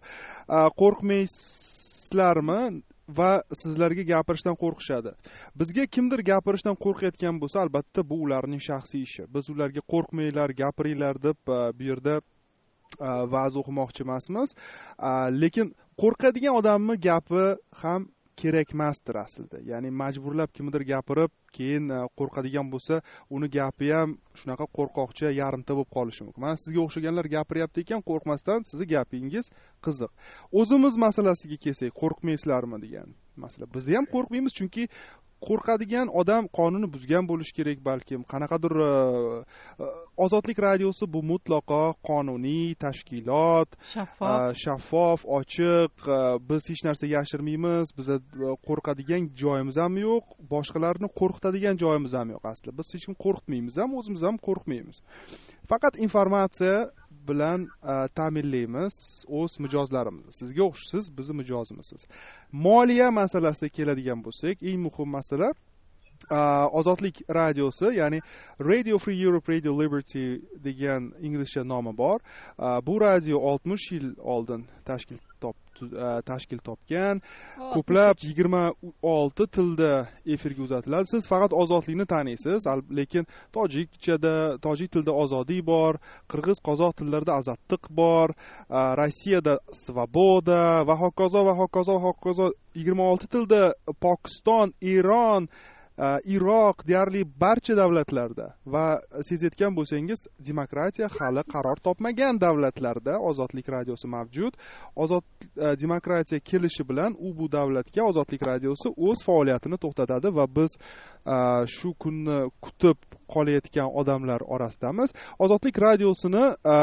qo'rqmaysizlarmi va sizlarga gapirishdan qo'rqishadi. Bizga kimdir gapirishdan qo'rqayotgan bo'lsa, albatta bu ularning shaxsiy ishi. Biz ularga qo'rqmanglar, gapiringlar deb bu yerda va'z o'qimoqchi emasmiz. Lekin qo'rqadigan odamni gapi ham kerak emasdir aslida. Ya'ni majburlab kimdir gapirib, keyin qo'rqadigan bo'lsa, uni gapi ham shunaqa qo'rqoqcha, yarimta bo'lib qolishi mumkin. Mana sizga o'xshaganlar gapiryapti ekan, qo'rqmasdan sizni gapingiz qiziq. O'zimiz masalasiga kelsak, qo'rqmaysizlarmi degan masala. Biz ham qo'rqmaymiz, chunki qo'rqadigan odam qonunni buzgan bo'lishi kerak balkim. Qanaqadir Ozodlik radiosi bu mutlaqo qonuniy tashkilot, shaffof, shaffof, ochiq. Biz hech narsa yashirmaymiz. Biz qo'rqadigan joyimiz ham yo'q, boshqalarni qo'rqitadigan joyimiz ham yo'q aslida. Biz hech kim qo'rqitmaymiz ham, o'zimiz ham qo'rqmaymiz. Faqat informatsiya bilan ta'minlaymiz o'z mijozlarimizni. Sizga o'xshaysiz, bizni mijozimisiz. Moliya masalasiga keladigan bo'lsak, eng muhim masala Ozodlik radiosi, ya'ni Radio Free Europe, Radio Liberty degan inglizcha nomi bor. Bu radio oltmish yil oldin tashkil topdi, tashkil topgan. Ko'plab yigirma olti tilda efirga uzatiladi. Siz faqat Ozodlikni taniysiz, lekin tojikchada, tojik tilida Ozodiy bor, qirg'iz, qozoq tillarida Azatliq bor, Rossiyada Svoboda va hokazo va hokazo va hokazo yigirma olti tilda Pokiston, Eron, Iroq, deyarli barcha davlatlarda va sezayotgan bo'lsangiz, demokratiya hali qaror topmagan davlatlarda Ozodlik radiosi mavjud. Ozod demokratiya kelishi bilan u bu davlatga Ozodlik radiosi o'z faoliyatini to'xtatadi va biz shu kunni kutib qolayotgan odamlar orasidamiz. Ozodlik radiosini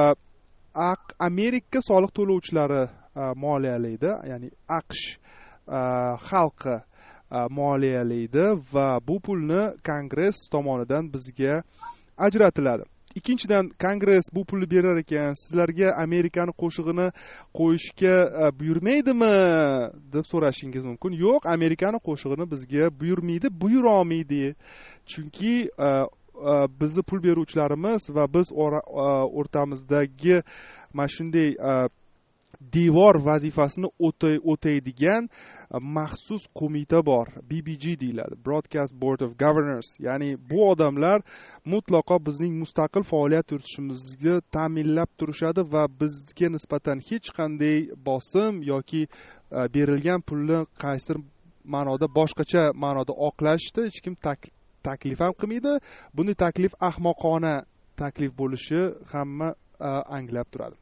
Amerika soliq to'lovchilari moliyalaydi, ya'ni AQSh xalqi moliyalaydi va bu pulni Kongress tomonidan bizga ajratiladi. Ikkinchidan, Kongress bu pulni berar ekan, sizlarga Amerikani qo'shig'ini qo'yishga buyurmaydimi deb so'rashingiz mumkin. Yo'q, Amerikani qo'shig'ini bizga buyurmaydi, buyura olmaydi. Chunki bizni pul beruvchilarimiz va biz o'rtamizdagi mana shunday devor vazifasini o'taydigan maxsus qo'mita bor, B B G deyiladi, Broadcast Board of Governors. Ya'ni bu odamlar mutlaqo bizning mustaqil faoliyat yuritishimizga ta'minlab turishadi va bizga nisbatan hech qanday bosim yoki berilgan pulni qaysidir ma'noda boshqacha ma'noda oqlashda hech kim taklif ham qilmaydi. Bunday taklif ahmoqona taklif bo'lishi hamma anglab turadi.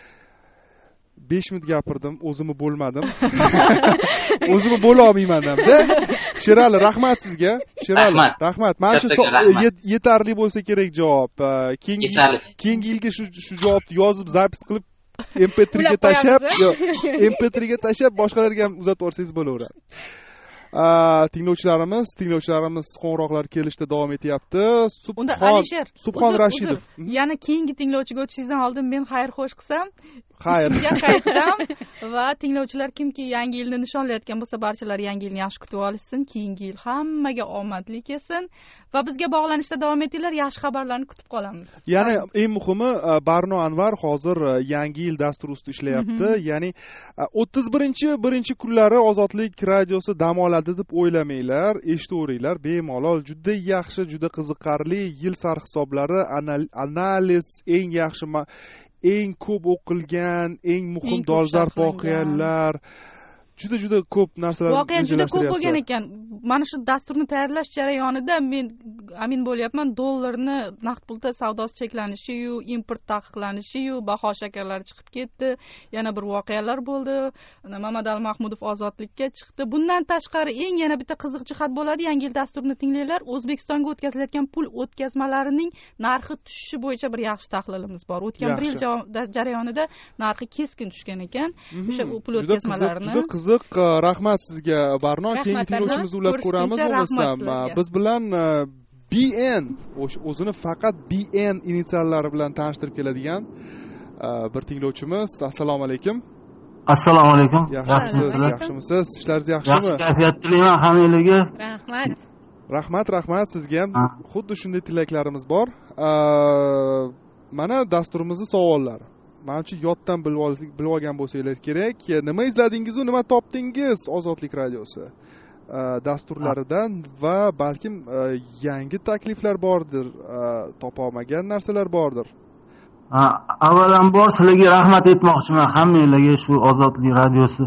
besh minut gapirdim, o'zimni bo'lmadim. O'zimni bo'la olmayman-da. Sherali, rahmat sizga. Sherali, rahmat. Men shu yetarli bo'lsa kerak javob. Keyingi keyingi yilga shu shu javobni yozib, zapis qilib M P три ga tashab, M P три ga tashab boshqalarga ham uzatib yuborsangiz bo'laveradi. Tinglovchilarimiz, tinglovchilarimiz qo'ng'iroqlar kelishda davom etyapti. Unda Alisher, Subhon Rashidov. Yana keyingi tinglovchiga o'tishingizdan oldin men xayr-xo'sh qilsam, xayr. Ishimga qaytsam va tinglovchilar kimki yangi yilni nishonlayotgan bo'lsa, barchalar yangi yilni yaxshi kutib olishsin, keyingi yil hammaga omadli kelsin va bizga bog'lanishda davom etinglar, yaxshi xabarlarni kutib qolamiz. Ya'ni eng muhimi, Barno Anvar hozir yangi yil dasturi ustida ishlayapti. Ya'ni o'ttiz birinchi birinchi kunlari Ozodlik radiosi dam oladi deb o'ylamanglar, eshitaveringlar, bemalol, juda yaxshi, juda qiziqarli yil sarhisoblari, analiz, eng yaxshi, eng ko'p o'qilgan, eng muhim dolzarb voqealar, juda juda ko'p narsalar voqea juda ko'p bo'lgan ekan. Mana shu dasturni tayyorlash jarayonida men amin bo'lyapman, dollarni naqd pulda savdosi cheklanishiyu, import taqiqlanishiyu, baho shakarlari chiqib ketdi. Yana bir voqealar bo'ldi. Mamadali Mahmudov ozodlikka chiqdi. Bundan tashqari eng yana bitta qiziq jihat bo'ladi. Yangi yil dasturini tinglanglar. O'zbekistonga o'tkazilayotgan pul o'tkazmalarining narxi tushishi bo'yicha bir yaxshi tahlilimiz bor. O'tgan bir yil jarayonida narxi keskin tushgan ekan. O'sha pul o'tkazmalarini juda qiziq. Rahmat sizga, Barno. Keyingi tinglovchimizni ulab ko'ramiz bo'lmasam. Biz bilan B N o'zini faqat B N initsiallari bilan tanishtirib keladigan bir tinglovchimiz. Assalomu alaykum. Assalomu alaykum. Yaxshimisiz? Yaxshimisiz? Ishlaringiz yaxshimi? Yaxshi kayfiyat tilayman hammanglarga. Rahmat. Rahmat, rahmat sizga ham. Xuddi shunday tilaklarimiz bor. Mana dasturimizning savollari. Menimcha yoddan bilib olishlik, bilib olgan bo'lsanglar kerak. Nima izladingiz va nima topdingiz Ozodlik radiosi dasturlaridan va balkim yangi takliflar bordir, topa olmagan narsalar bordir. Avvalambor sizlarga rahmat aytmoqchiman hammanglarga, shu Ozodlik radiosi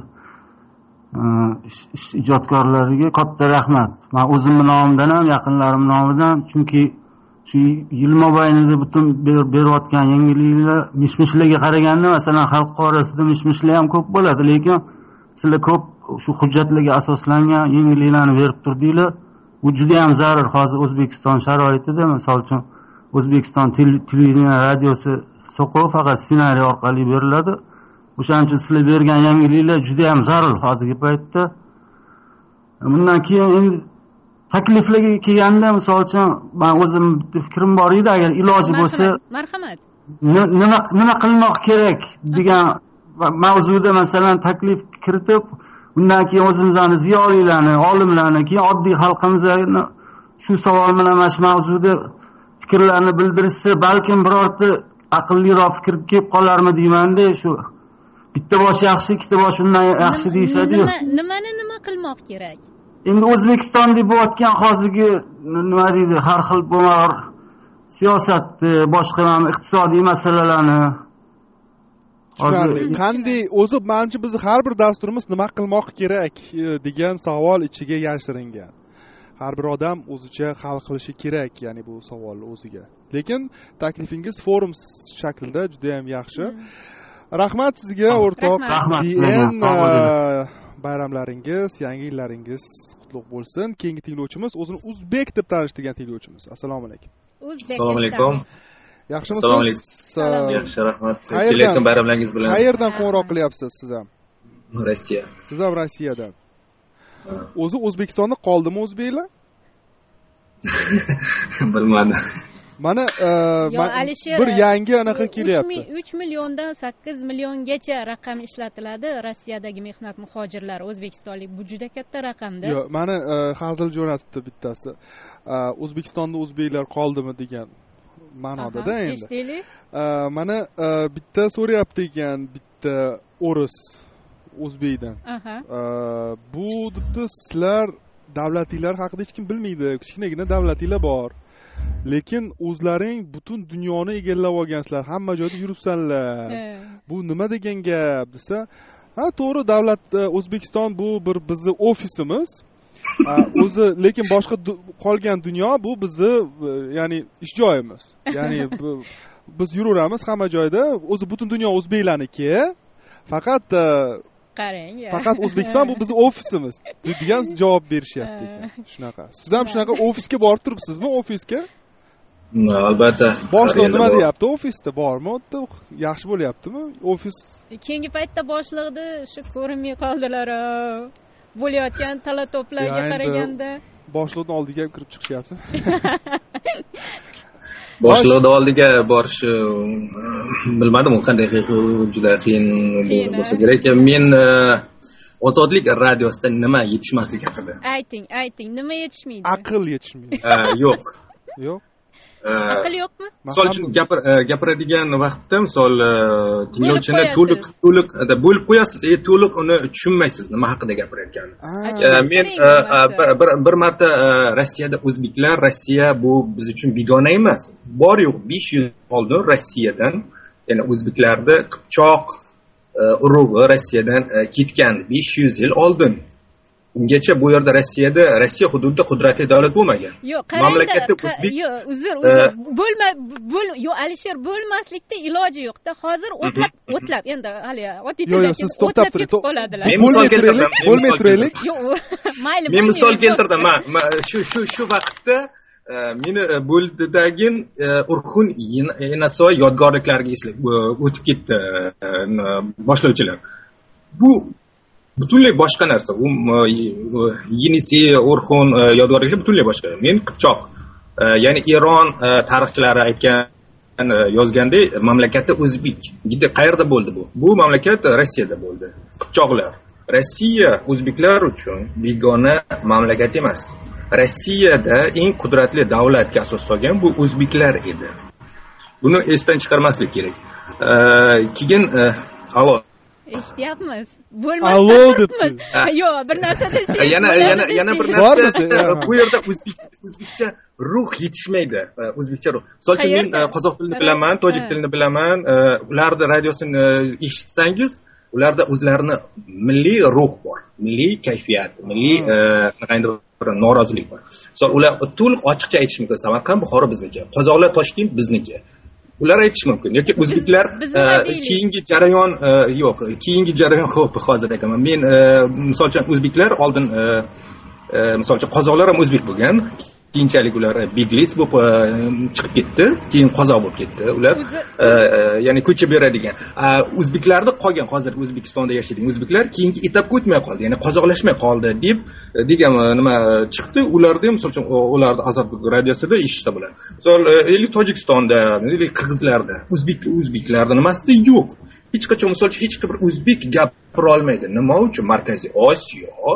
ijodkorlariga katta rahmat. Men o'zim nomimdan ham, yaqinlarim nomidan, chunki shu yil mobaynida butun berayotgan yangiliklar, mishmishlarga qaraganda, masalan, xalq orasida mishmishlar ham ko'p bo'ladi, lekin sizlar ko'p shu hujjatlarga asoslangan yangiliklarni berib turdinglar. Bu juda ham zarur hozir O'zbekiston sharoitida. Misol uchun O'zbekiston televideniya radiosi so'qov faqat ssenariy orqali beriladi. O'shaning uchun sizlar bergan yangiliklar juda ham zarur hozirgi paytda. Bundan keyin endi takliflarga kelganda, misol uchun men o'zim fikrim bor edi, agar iloji bo'lsa, marhamat. Nima nima qilmoq kerak degan mavzuda masalan taklif kiritib, undan keyin o'zimizning ziyolilarni, olimlarni, keyin oddiy xalqimizni shu savol bilan mana shu mavzuda fikrlarni bildirishsa, balkim birorta aqlliroq fikr kelib qolarmi deymanda, shu bitta bosh yaxshi, ikkita bosh undan yaxshi deyishadi-yu. Nimani nima qilmoq kerak? Endi O'zbekistonda bo'layotgan hozirgi nima deydi, har xil bo'lmar siyosatni, boshqa ham iqtisodiy masalalarni qanday o'zi menimcha biz har bir dasturimiz nima qilmoq kerak degan savol ichiga yashiringan. Har bir odam o'zicha hal qilishi kerak, ya'ni bu savolni o'ziga. Lekin taklifingiz forum shaklida juda ham yaxshi. Rahmat sizga o'rtoq. Rahmat. Bayramlaringiz, yangi yillaringiz qutlug' bo'lsin. Keyingi tinglovchimiz o'zini o'zbek deb tanishtirgan tinglovchimiz. Assalomu alaykum. O'zbek. Assalomu alaykum. Yaxshimisiz? Assalomu alaykum. Yaxshi, rahmat. Kelayotgan bayramlaringiz bilan. Qayerdan qo'ng'iroq qilyapsiz siz ham? Rossiya. Siz ham Rossiyadan. O'zi O'zbekistonda qoldimi o'zbeklar? Bilmadim. Mana bir yangi anaqa kelyapti. uch milliondan sakkiz milliongacha raqam ishlatiladi Rossiyadagi mehnat muhojirlari, o'zbekistonlik. Bu juda katta raqamda. Yo'q, mana hazil jo'natibdi bittasi. O'zbekistonda o'zbeklar qoldimi degan ma'noda-da endi. Eshitaylik. Mana bitta so'rayapti ekan, bitta o'ris o'zbekdan. Bu debdi, sizlar davlatinglar haqida hech kim bilmaydi. Kichkinagina davlatinglar bor. Lekin o'zlaring butun dunyoni egallab olgansizlar, hamma joyda yuribsanlar. Bu nima degan gap desa, ha to'g'ri, davlat O'zbekiston bu bir bizning ofisimiz. O'zi lekin boshqa qolgan dunyo bu bizning, ya'ni ish joyimiz. Ya'ni biz yuraveramiz hamma joyda. O'zi butun dunyo o'zbeklarniki. Faqat qarang. Faqat O'zbekiston bu bizning ofisimiz degan javob berishyapti ekan. Shunaqa. Siz ham shunaqa ofisga borib turibsizmi, ofisga? Albatta. Boshliq nima deyapti ofisda? Bormi? O'tda yaxshi bo'lyaptimi? Ofis keyingi paytda boshliqni shu ko'rinmay qoldilar. Bo'layotgan tala to'plarga qaraganda boshliqning oldiga ham kirib chiqishyapti. Boshliqning oldiga borish bilmadim, u qanday juda qiyin bo'lsa kerak. Men Ozodlik radiosida nima yetishmasligi haqida. Ayting, ayting, nima yetishmaydi? Aql yetishmaydi. Yo'q. Yo'q. Aql yo'qmi? Misol uchun gapiradigan vaqtda misol tinglovchini to'liq to'liq bo'lib qo'yasiz, e to'liq uni tushunmaysiz nima haqida gapirayotganini. Men bir bir marta Rossiyada o'zbeklar, Rossiya bu biz uchun begona emas. Bor yo'q besh yil oldin Rossiyadan, ya'ni o'zbeklarni Qipchoq urug'i Rossiyadan ketgan besh yuz yil oldin. Ungacha bu yerda Rossiyada, Rossiya hududida qudratli davlat bo'lmagan. Yo'q, mamlakatda o'zbek. Yo'q, uzr, uzr. Bo'lma, bo'l, yo'q, Alisher bo'lmaslikda iloji yo'q-da. Hozir o'tlab, o'tlab, endi hali oddiy tilda o'tlab ketib qoladilar. Men misol keltirdim. Bo'lmay turaylik. Yo'q, mayli. Men misol keltirdim. Shu shu shu vaqtda meni bo'ldidagi Urxun Yenasoy yodgorliklariga eslab o'tib ketdi boshlovchilar. Bu butunlay boshqa narsa. U Yenisey, Urxun yodgorliklari butunlay boshqa. Men Qipchoq ya'ni Eron tarixchilari aytgan yozgandek mamlakati o'zbek. Qayerda bo'ldi bu? Bu mamlakat Rossiyada bo'ldi. Qipchoqlar. Rossiya o'zbeklar uchun begona mamlakat emas. Rossiyada eng qudratli davlatga asos solgan bu o'zbeklar edi. Buni esdan chiqarmaslik kerak. Keyin alo eshityapmiz. Bo'lmasamiz. Yo'q, bir narsa desangiz. Yana yana yana bir narsa. Bu yerda o'zbek o'zbekcha ruh yetishmaydi. O'zbekcha ruh. Misol uchun men qozoq tilini bilaman, tojik tilini bilaman. Ularning radiosini eshitsangiz, ularda o'zlarining milliy ruh bor, milliy kayfiyat, milliy qanaqadir bir norozilik bor. Misol ular to'liq ochiqcha aytish mumkin. Samarqand, Buxoro bizniki, qozoqlar Toshkent bizniki. Ular aytish mumkin yoki o'zbeklar keyingi jarayon yo'q, keyingi jarayon xo'p, hozir aytaman. Men misol uchun o'zbeklar oldin misol uchun qozoqlar ham o'zbek bo'lgan. Keyinchalik ular biglis bo'lib chiqib ketdi, keyin qozoq bo'lib ketdi. Ular ya'ni ko'chib beradigan. O'zbeklarda qolgan, hozir O'zbekistonda yashaydigan o'zbeklar keyingi etapga o'tmay qoldi, ya'ni qozoqlashmay qoldi deb degan nima chiqdi. Ularda ham, masalan, ularda Ozodlik radiosida eshitsa bo'ladi. Misol, eli Tojikistonda, eli Qirg'izlarda, o'zbek o'zbeklarda nimasida yo'q. Hech qachon, misol uchun, hech bir o'zbek gapira olmaydi. Nima uchun? Markaziy Osiyo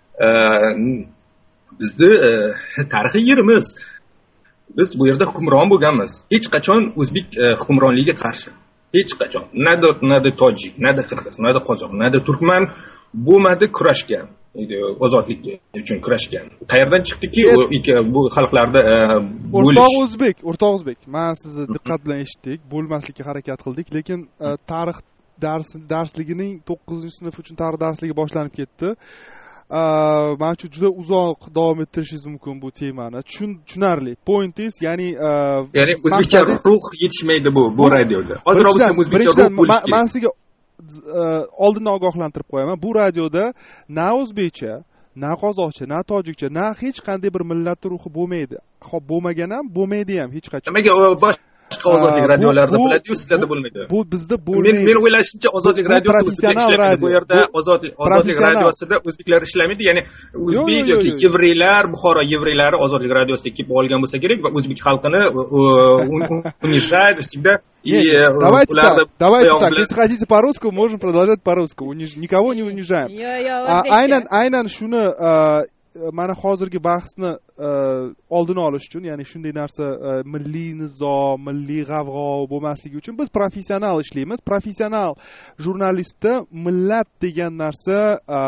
bizni tarixiy yerimiz. Biz bu yerda hukmron bo'lganmiz. Hech qachon o'zbek hukmronligiga qarshi. Hech qachon. Nada nada tojik, nada qirg'iz, nada qozoq, nada turkman bo'lmadi, kurashgan. Ozodlik uchun kurashgan. Qayerdan chiqdiki bu xalqlarda bo'lish? O'rtoq o'zbek, o'rtoq o'zbek. Men sizni diqqat bilan eshitdik, bo'lmaslikka harakat qildik, lekin tarix dars darsligining to'qqizinchi sinf uchun tarix darsligi boshlanib ketdi. Men uchun juda uzoq davom ettirishingiz mumkin bu temani. Tushunarli. Pointingiz, ya'ni ya'ni o'zbekcha ruh yetishmaydi bu bu radioda. Hozir bo'lsa o'zbekcha ruh bo'lishi kerak. Men sizga oldindan ogohlantirib qo'yaman. Bu radioda na o'zbekcha, na qozoqcha, na tojikcha, na hech qanday bir millat ruhi bo'lmaydi. Xo'p, bo'lmagan ham, bo'lmaydi ham hech qachon. Nimaga boshqa ozodlik radiolarida bo'ladi-yu, sizlarda bo'lmaydi? Bu bizda bo'lmaydi. Men men o'ylashimcha ozodlik radiosi professional radio. Bu yerda ozodlik ozodlik radiosida o'zbeklar ishlamaydi, ya'ni o'zbek yoki yevreylar, Buxoro yevreylari ozodlik radiosiga kelib olgan bo'lsa kerak va o'zbek xalqini унижает всегда. Давайте так, давайте так. Если хотите по-русски, можем продолжать по-русски. Никого не унижаем. Aynan aynan shuni mana hozirgi bahsni oldini olish uchun, ya'ni shunday narsa milliy nizo, milliy g'avg'o bo'lmasligi uchun biz professional ishlaymiz. Professional jurnalistda millat degan narsa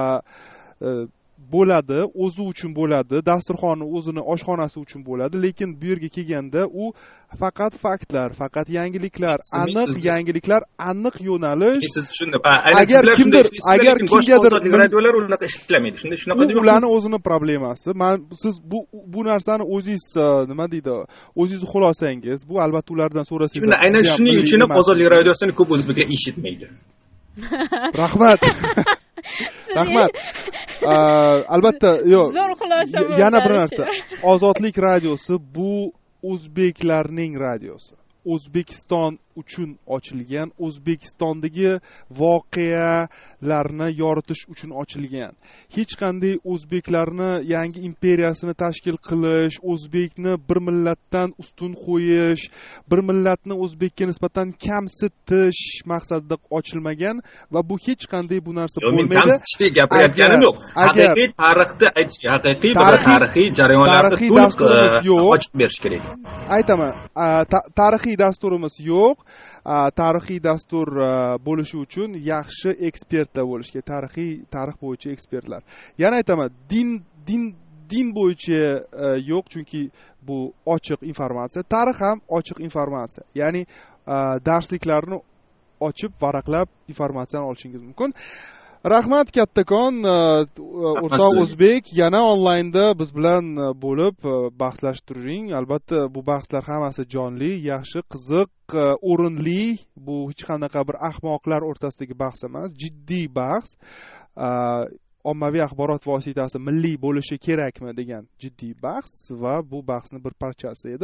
bo'ladi, o'zi uchun bo'ladi, dasturxoni o'zini oshxonasi uchun bo'ladi, lekin bu yerga kelganda u faqat faktlar, faqat yangiliklar, aniq yangiliklar, aniq yo'nalish. Siz tushundim. Agar kimdir, agar kimgadir radiolar unaqa ishlamaydi. Shunda shunaqa deb ularni o'zini problemasi. Men siz bu bu narsani o'zingiz nima deydi, o'zingiz xulosangiz, bu albatta ulardan so'rasangiz. Shunda aynan shuning uchun ozodlik radiosini ko'p o'zbeklar eshitmaydi. Rahmat. Rahmat. Albatta, yo'q. Zo'r xulosa bo'ldi. Yana bir narsa. Ozodlik radiosi bu o'zbeklarning radiosi. O'zbekiston uchun ochilgan, O'zbekistondagi voqealarni yoritish uchun ochilgan. Hech qanday o'zbeklarni yangi imperiyasini tashkil qilish, o'zbekni bir millatdan ustun qo'yish, bir millatni o'zbekka nisbatan kamsitish maqsadida ochilmagan va bu hech qanday bu narsa bo'lmaydi. Men kamsitishni gapirayotganim yo'q. Haqiqiy tarixni aytish, haqiqiy bir tarixiy jarayonlarni to'liq ochib berish kerak. Aytaman, tarixiy dasturimiz yo'q. Tarixiy dastur bo'lishi uchun yaxshi ekspertlar bo'lishi kerak, tarixiy tarix bo'yicha ekspertlar. Yana aytaman, din din din bo'yicha yo'q, chunki bu ochiq informatsiya, tarix ham ochiq informatsiya. Ya'ni darsliklarni ochib, varaqlab informatsiyani olishingiz mumkin. Rahmat kattakon, o'rtoq o'zbek, yana onlaynda biz bilan bo'lib bahslashib turing. Albatta bu bahslar hammasi jonli, yaxshi, qiziq, o'rinli. Bu hech qanaqa bir ahmoqlar o'rtasidagi bahs emas, jiddiy bahs. Ommaviy axborot vositasi milliy bo'lishi kerakmi degan jiddiy bahs va bu bahsning bir parchasi edi.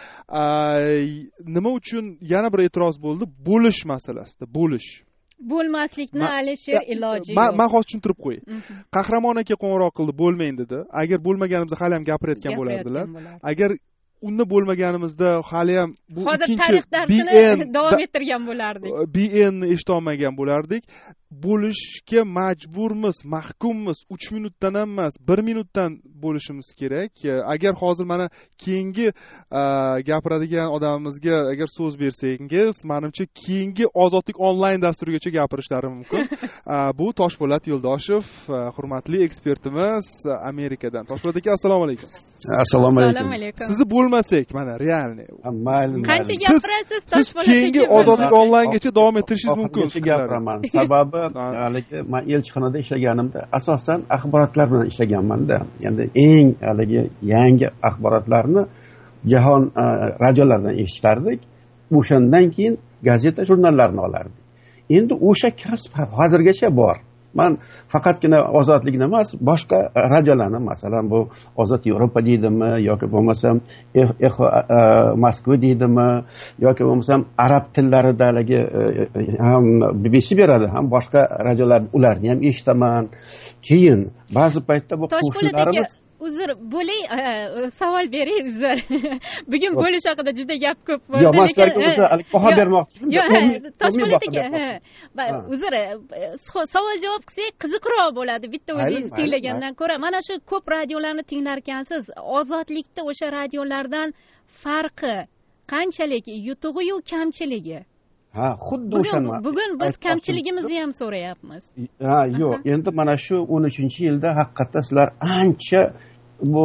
Nima uchun yana bir e'tiroz bo'ldi? Bo'lish masalasida, bo'lish. Bo'lmaslikni Alisher iloji yo'q. Men hozir tushuntirib qo'yay. Qahramon aka qo'ng'iroq qildi, bo'lmaydi dedi. Agar bo'lmaganimizda hali ham gapirayotgan bo'lardilar. Agar unda bo'lmaganimizda hali ham bu hozir ikkinchi tarix darsini davom ettirgan bo'lardik. B N ni eshitolmagan bo'lardik. Bo'lishga majburmiz, mahkummiz. uch minutdan ham emas, bir minutdan bo'lishimiz kerak. Agar hozir mana keyingi gapiradigan odamimizga agar so'z bersangiz, menimcha keyingi Ozodlik onlayn dasturigacha gapirishlari mumkin. Bu Toshpo'lat Yo'ldoshev, hurmatli ekspertimiz Amerikadan. Toshpo'lat aka, assalomu alaykum. Assalomu alaykum. Sizni bo'lmasak, mana realni. Mayli. Qancha gapirasiz Toshpo'lat aka? Keyingi Ozodlik onlayngacha davom ettirishingiz mumkin. Gapiraman. Sababi haligi men elchixonada ishlaganimda asosan axborotlar bilan ishlaganman-da. Endi eng haligi yangi axborotlarni jahon radiolaridan eshitardik. O'shandan keyin gazeta, jurnallarni olardik. Endi o'sha kasb hozirgacha bor. Men faqatgina Ozodlikni emas, boshqa radiolarni, masalan, bu Ozod Yevropa deydimi yoki bo'lmasam Echo Moskva deydimi yoki bo'lmasam arab tillarida haligi ham B B C beradi, ham boshqa radiolar, ularni ham eshitaman. Keyin ba'zi paytda bu qo'shnilarimiz uzr bo'lay, savol beray, uzr. Bugun bo'lish haqida juda gap ko'p bo'ldi. Yo'q, maslahatga o'zi baho bermoqchiman. Yo'q, Toshpo'lat aka, uzr, savol javob qilsak qiziqroq bo'ladi bitta o'zingiz tinglagandan ko'ra. Mana shu ko'p radiolarni tinglarkansiz, Ozodlikda o'sha radiolardan farqi qanchalik, yutug'i-yu kamchiligi? Ha, xuddi o'shani. Bugun biz kamchiligimizni ham so'rayapmiz. Ha, yo'q, endi mana shu o'n uchinchi yilda haqiqatda sizlar ancha bu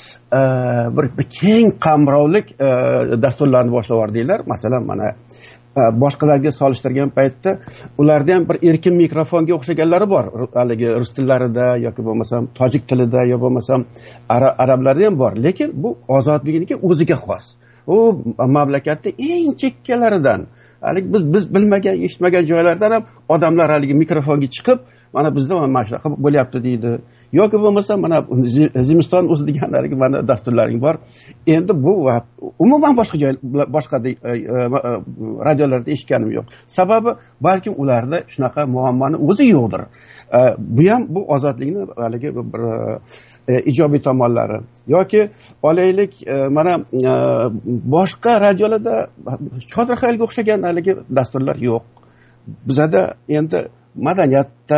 bir, bir keng qamrovlik dasturlarni boshlab yubordinglar. Masalan, mana boshqalarga solishtirgan paytda ularda ham bir erkin mikrofonga o'xshaganlari bor. Haligi rus tillarida yoki bo'lmasam tojik tilida yoki bo'lmasam arablarda ham bor. Lekin bu Ozodlikniki o'ziga xos. U mamlakatda eng chekkalaridan, haligi biz biz bilmagan, eshitmagan joylardan ham odamlar haligi mikrofonga chiqib, mana bizda mana shunaqa bo'lyapti deydi. Yoki bo'lmasa mana Zimiston o'zi degan haligi mana dasturlaring bor. Endi bu umuman boshqa joy, boshqa radiolarda eshitganim yo'q. Sababi balkim ularda shunaqa muammoni o'zi yo'qdir. Bu ham bu Ozodlikni haligi bir ijobiy tomonlari. Yoki olaylik mana boshqa radiolarda Chodirxayilga o'xshagan haligi dasturlar yo'q. Bizada endi madaniyatda,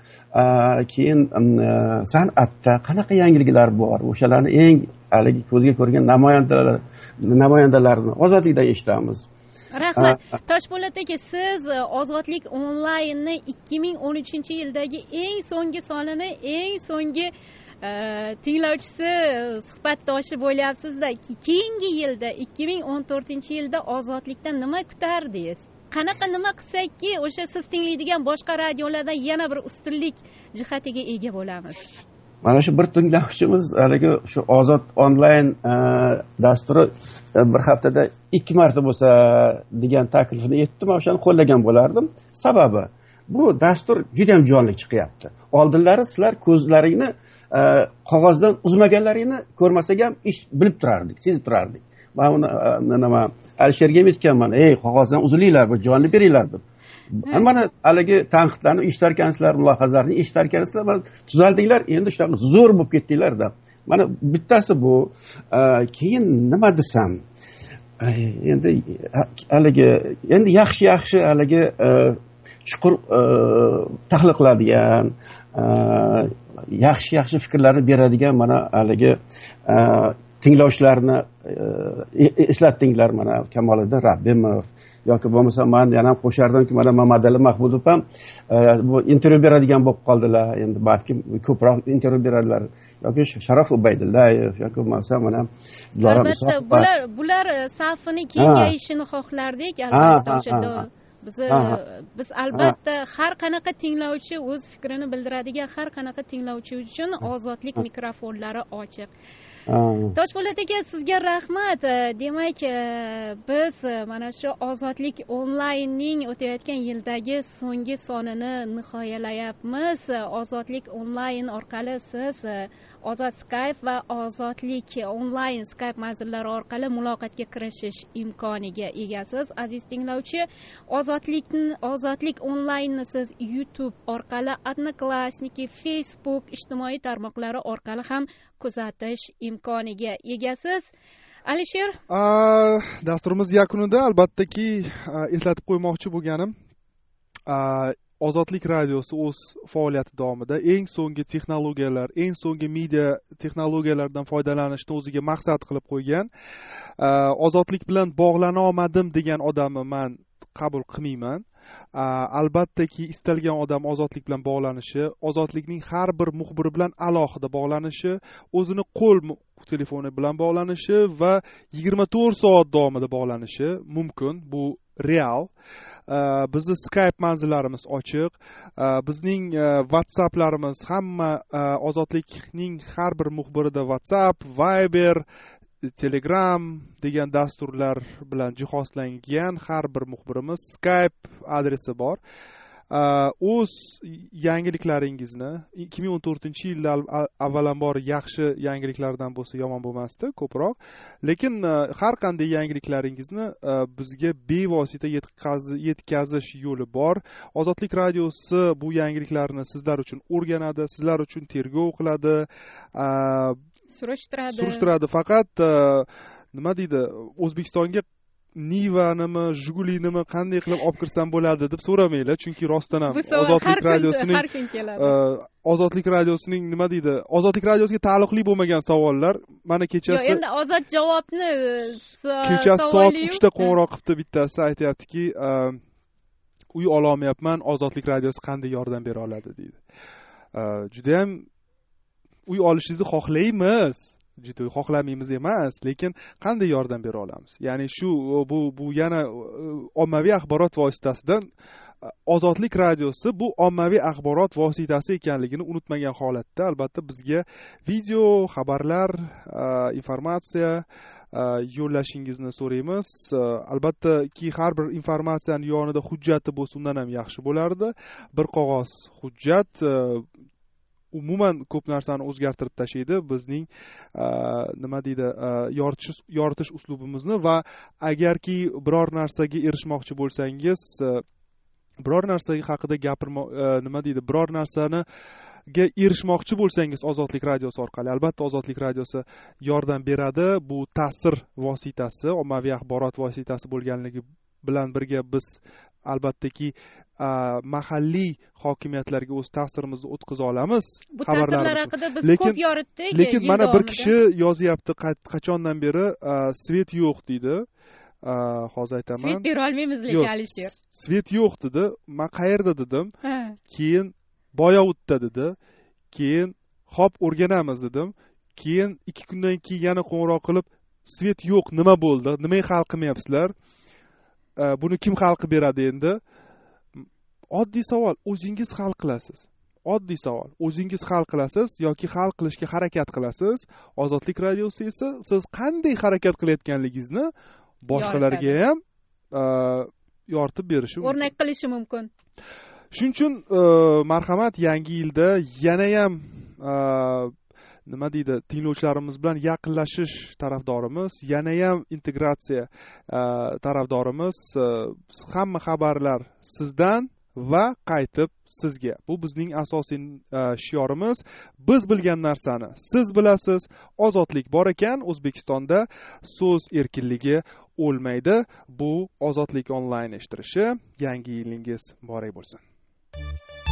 keyin san'atda qanaqa yangiliklar bor? O'shalarni eng haligi ko'zga ko'rgan namoyandalar namoyandalarini Ozodlikdan eshitamiz. Rahmat. Toshpo'lat aka, siz Ozodlik onlaynni ikki ming o'n uchinchi yildagi eng so'nggi sonini, eng so'nggi tinglovchisi, suhbatdoshi bo'lyapsiz-da. Keyingi yilda ikki ming o'n to'rtinchi yilda Ozodlikdan nima kutardingiz? Qanaqa nima qilsakki, o'sha siz tinglaydigan boshqa radiolardan yana bir ustunlik jihatiga ega bo'lamiz? Mana shu bir tinglovchimiz haligi shu Ozod onlayn dasturi bir haftada ikki marta bo'lsa degan taklifini aytdim, o'shani qo'llagan bo'lardim. Sababi bu dastur juda ham jonli chiqyapti. Oldinlari sizlar ko'zlaringni qog'ozdan uzmaganlaringni ko'rmasak ham ish bilib turardik, sezib turardik. Men uni nima Alisherga ham aytganman, "Ey, qog'ozdan uzilinglar, bu jonli beringlar" deb. Mana haligi tanqidlarni eshitarkansizlar, mulohazalarni eshitarkansizlar, mana tuzaldinglar, endi shunaqa zo'r bo'lib ketdinglar deb. Mana bittasi bu. Keyin nima desam? Endi haligi endi yaxshi-yaxshi haligi chuqur tahlil qiladigan, yaxshi-yaxshi fikrlarni beradigan mana haligi tinglovchilarni eslatdinglar, mana Kamoliddin Rabbimov yoki bo'lmasa men yana ham qo'shardimki, mana Mamadali Mahmudov ham bu intervyu beradigan bo'lib qoldilar. Endi balkim ko'proq intervyu beradilar. Yoki Sharof Ubaydullayev yoki bo'lmasa mana albatta bular bular safini kengayishini xohlardik, albatta o'sha biz biz albatta har qanaqa tinglovchi o'z fikrini bildiradigan har qanaqa tinglovchi uchun Ozodlik mikrofonlari ochiq. Toshpo'lat aka, sizga rahmat. Demak, biz mana shu Ozodlik onlaynning o'tayotgan yildagi so'nggi sonini nihoyalayapmiz. Ozodlik onlayn orqali siz Ozod Skype va Ozodlik onlayn Skype manzillari orqali muloqotga kirishish imkoniga egasiz. Aziz tinglovchi, Ozodlikni Ozodlik onlaynni siz YouTube orqali, Odnoklassniki, Facebook ijtimoiy tarmoqlari orqali ham kuzatish imkoniga egasiz. alisher dasturimiz yakunida albattaki eslatib qo'ymoqchi bo'lganim, ozodlik radiosi o'z faoliyati davomida eng so'nggi texnologiyalar, eng so'nggi media texnologiyalardan foydalanishni o'ziga maqsad qilib qo'ygan. Ozodlik bilan bog'lana olmadim degan odamni men qabul qilmayman. Albattaki istalgan odam ozodlik bilan bog'lanishi, ozodlikning har bir muxbiri bilan alohida bog'lanishi, o'zini qo'l telefoni bilan bog'lanishi va yigirma to'rt soat davomida bog'lanishi mumkin. Bu real. Bizni Skype manzillarimiz ochiq. Bizning WhatsApplarimiz hamma ozodlikning har bir muxbirida WhatsApp, Viber, Telegram degan dasturlar bilan jihozlangan har bir muxbirimiz Skype adresi bor. O'z yangiliklaringizni ikki ming o'n to'rtinchi yilda avvalambor yaxshi yangiliklardan bo'lsa yomon bo'lmasdi, ko'proq. Lekin har qanday yangiliklaringizni bizga bevosita yetkazish yo'li bor. Ozodlik radiosi bu yangiliklarni sizlar uchun o'rganadi, sizlar uchun tergov qiladi, surishtiradi. Surishtiradi. Faqat nima deydi, O'zbekistonga Nivanimi, Jigulinimi qanday qilib olib kirsam bo'ladi deb so'ramanglar, chunki rostdan ham Ozodlik radiosining Ozodlik radiosining nima deydi, Ozodlik radiosiga taalluqli bo'lmagan savollar mana kechasi endi ozod javobni kechasi soat uchda qo'ng'iroq qilibdi bittasi, aytayaptiki, uy ololmayapman, Ozodlik radiosi qanday yordam bera oladi deydi. Juda ham uy olishingizni xohlaymiz. Juda xohlamaymiz emas, lekin qanday yordam bera olamiz? Ya'ni shu bu bu yana ommaviy axborot vositasidan Ozodlik radiosi bu ommaviy axborot vositasi ekanligini unutmagan holatda albatta bizga video, xabarlar, informatsiya yo'llashingizni so'raymiz. Albattaki har bir informatsiyaning yonida hujjati bo'lsa, undan ham yaxshi bo'lardi. Bir qog'oz hujjat umuman ko'p narsani o'zgartirib tashlaydi bizning nima deydi yoritish yoritish uslubimizni. Va agarki biror narsaga erishmoqchi bo'lsangiz, biror narsa haqida gapirmo nima deydi biror narsani ga erishmoqchi bo'lsangiz Ozodlik radiosi orqali albatta Ozodlik radiosi yordam beradi. Bu ta'sir vositasi, ommaviy axborot vositasi bo'lganligi bilan birga biz albattaki mahalliy hokimiyatlarga o'z ta'sirimizni o'tkaza olamiz. Bu ta'sirlar haqida biz ko'p yoritdik. Lekin mana bir kishi yozyapti, qachondan beri svet yo'q deydi. Hozir aytaman. Svet bera olmaymiz lekin Alisher. Svet yo'q dedi. Men qayerda dedim. Keyin Boyovutda dedi. Keyin hop o'rganamiz dedim. Keyin ikki kundan keyin yana qo'ng'iroq qilib, svet yo'q, nima bo'ldi? Nimaga hal qilmayapsizlar? Buni kim hal qilib beradi endi? Oddiy savol, o'zingiz hal qilasiz. Oddiy savol, o'zingiz hal qilasiz yoki hal qilishga harakat qilasiz. Ozodlik radiosi esa siz qanday harakat qilayotganligingizni boshqalarga ham yoritib berishi mumkin. O'rnak qilishi mumkin. Shuning uchun marhamat, yangi yilda yana ham nima deydi, tinglovchilarimiz bilan yaqinlashish tarafdorimiz, yana ham integratsiya tarafdorimiz. Hamma xabarlar sizdan va qaytib sizga. Bu bizning asosiy shiorimiz. Biz bilgan narsani siz bilasiz. Ozodlik bor ekan, O'zbekistonda so'z erkinligi o'lmaydi. Bu Ozodlik onlayn eshittirishi. Yangi yilingiz muborak bo'lsin.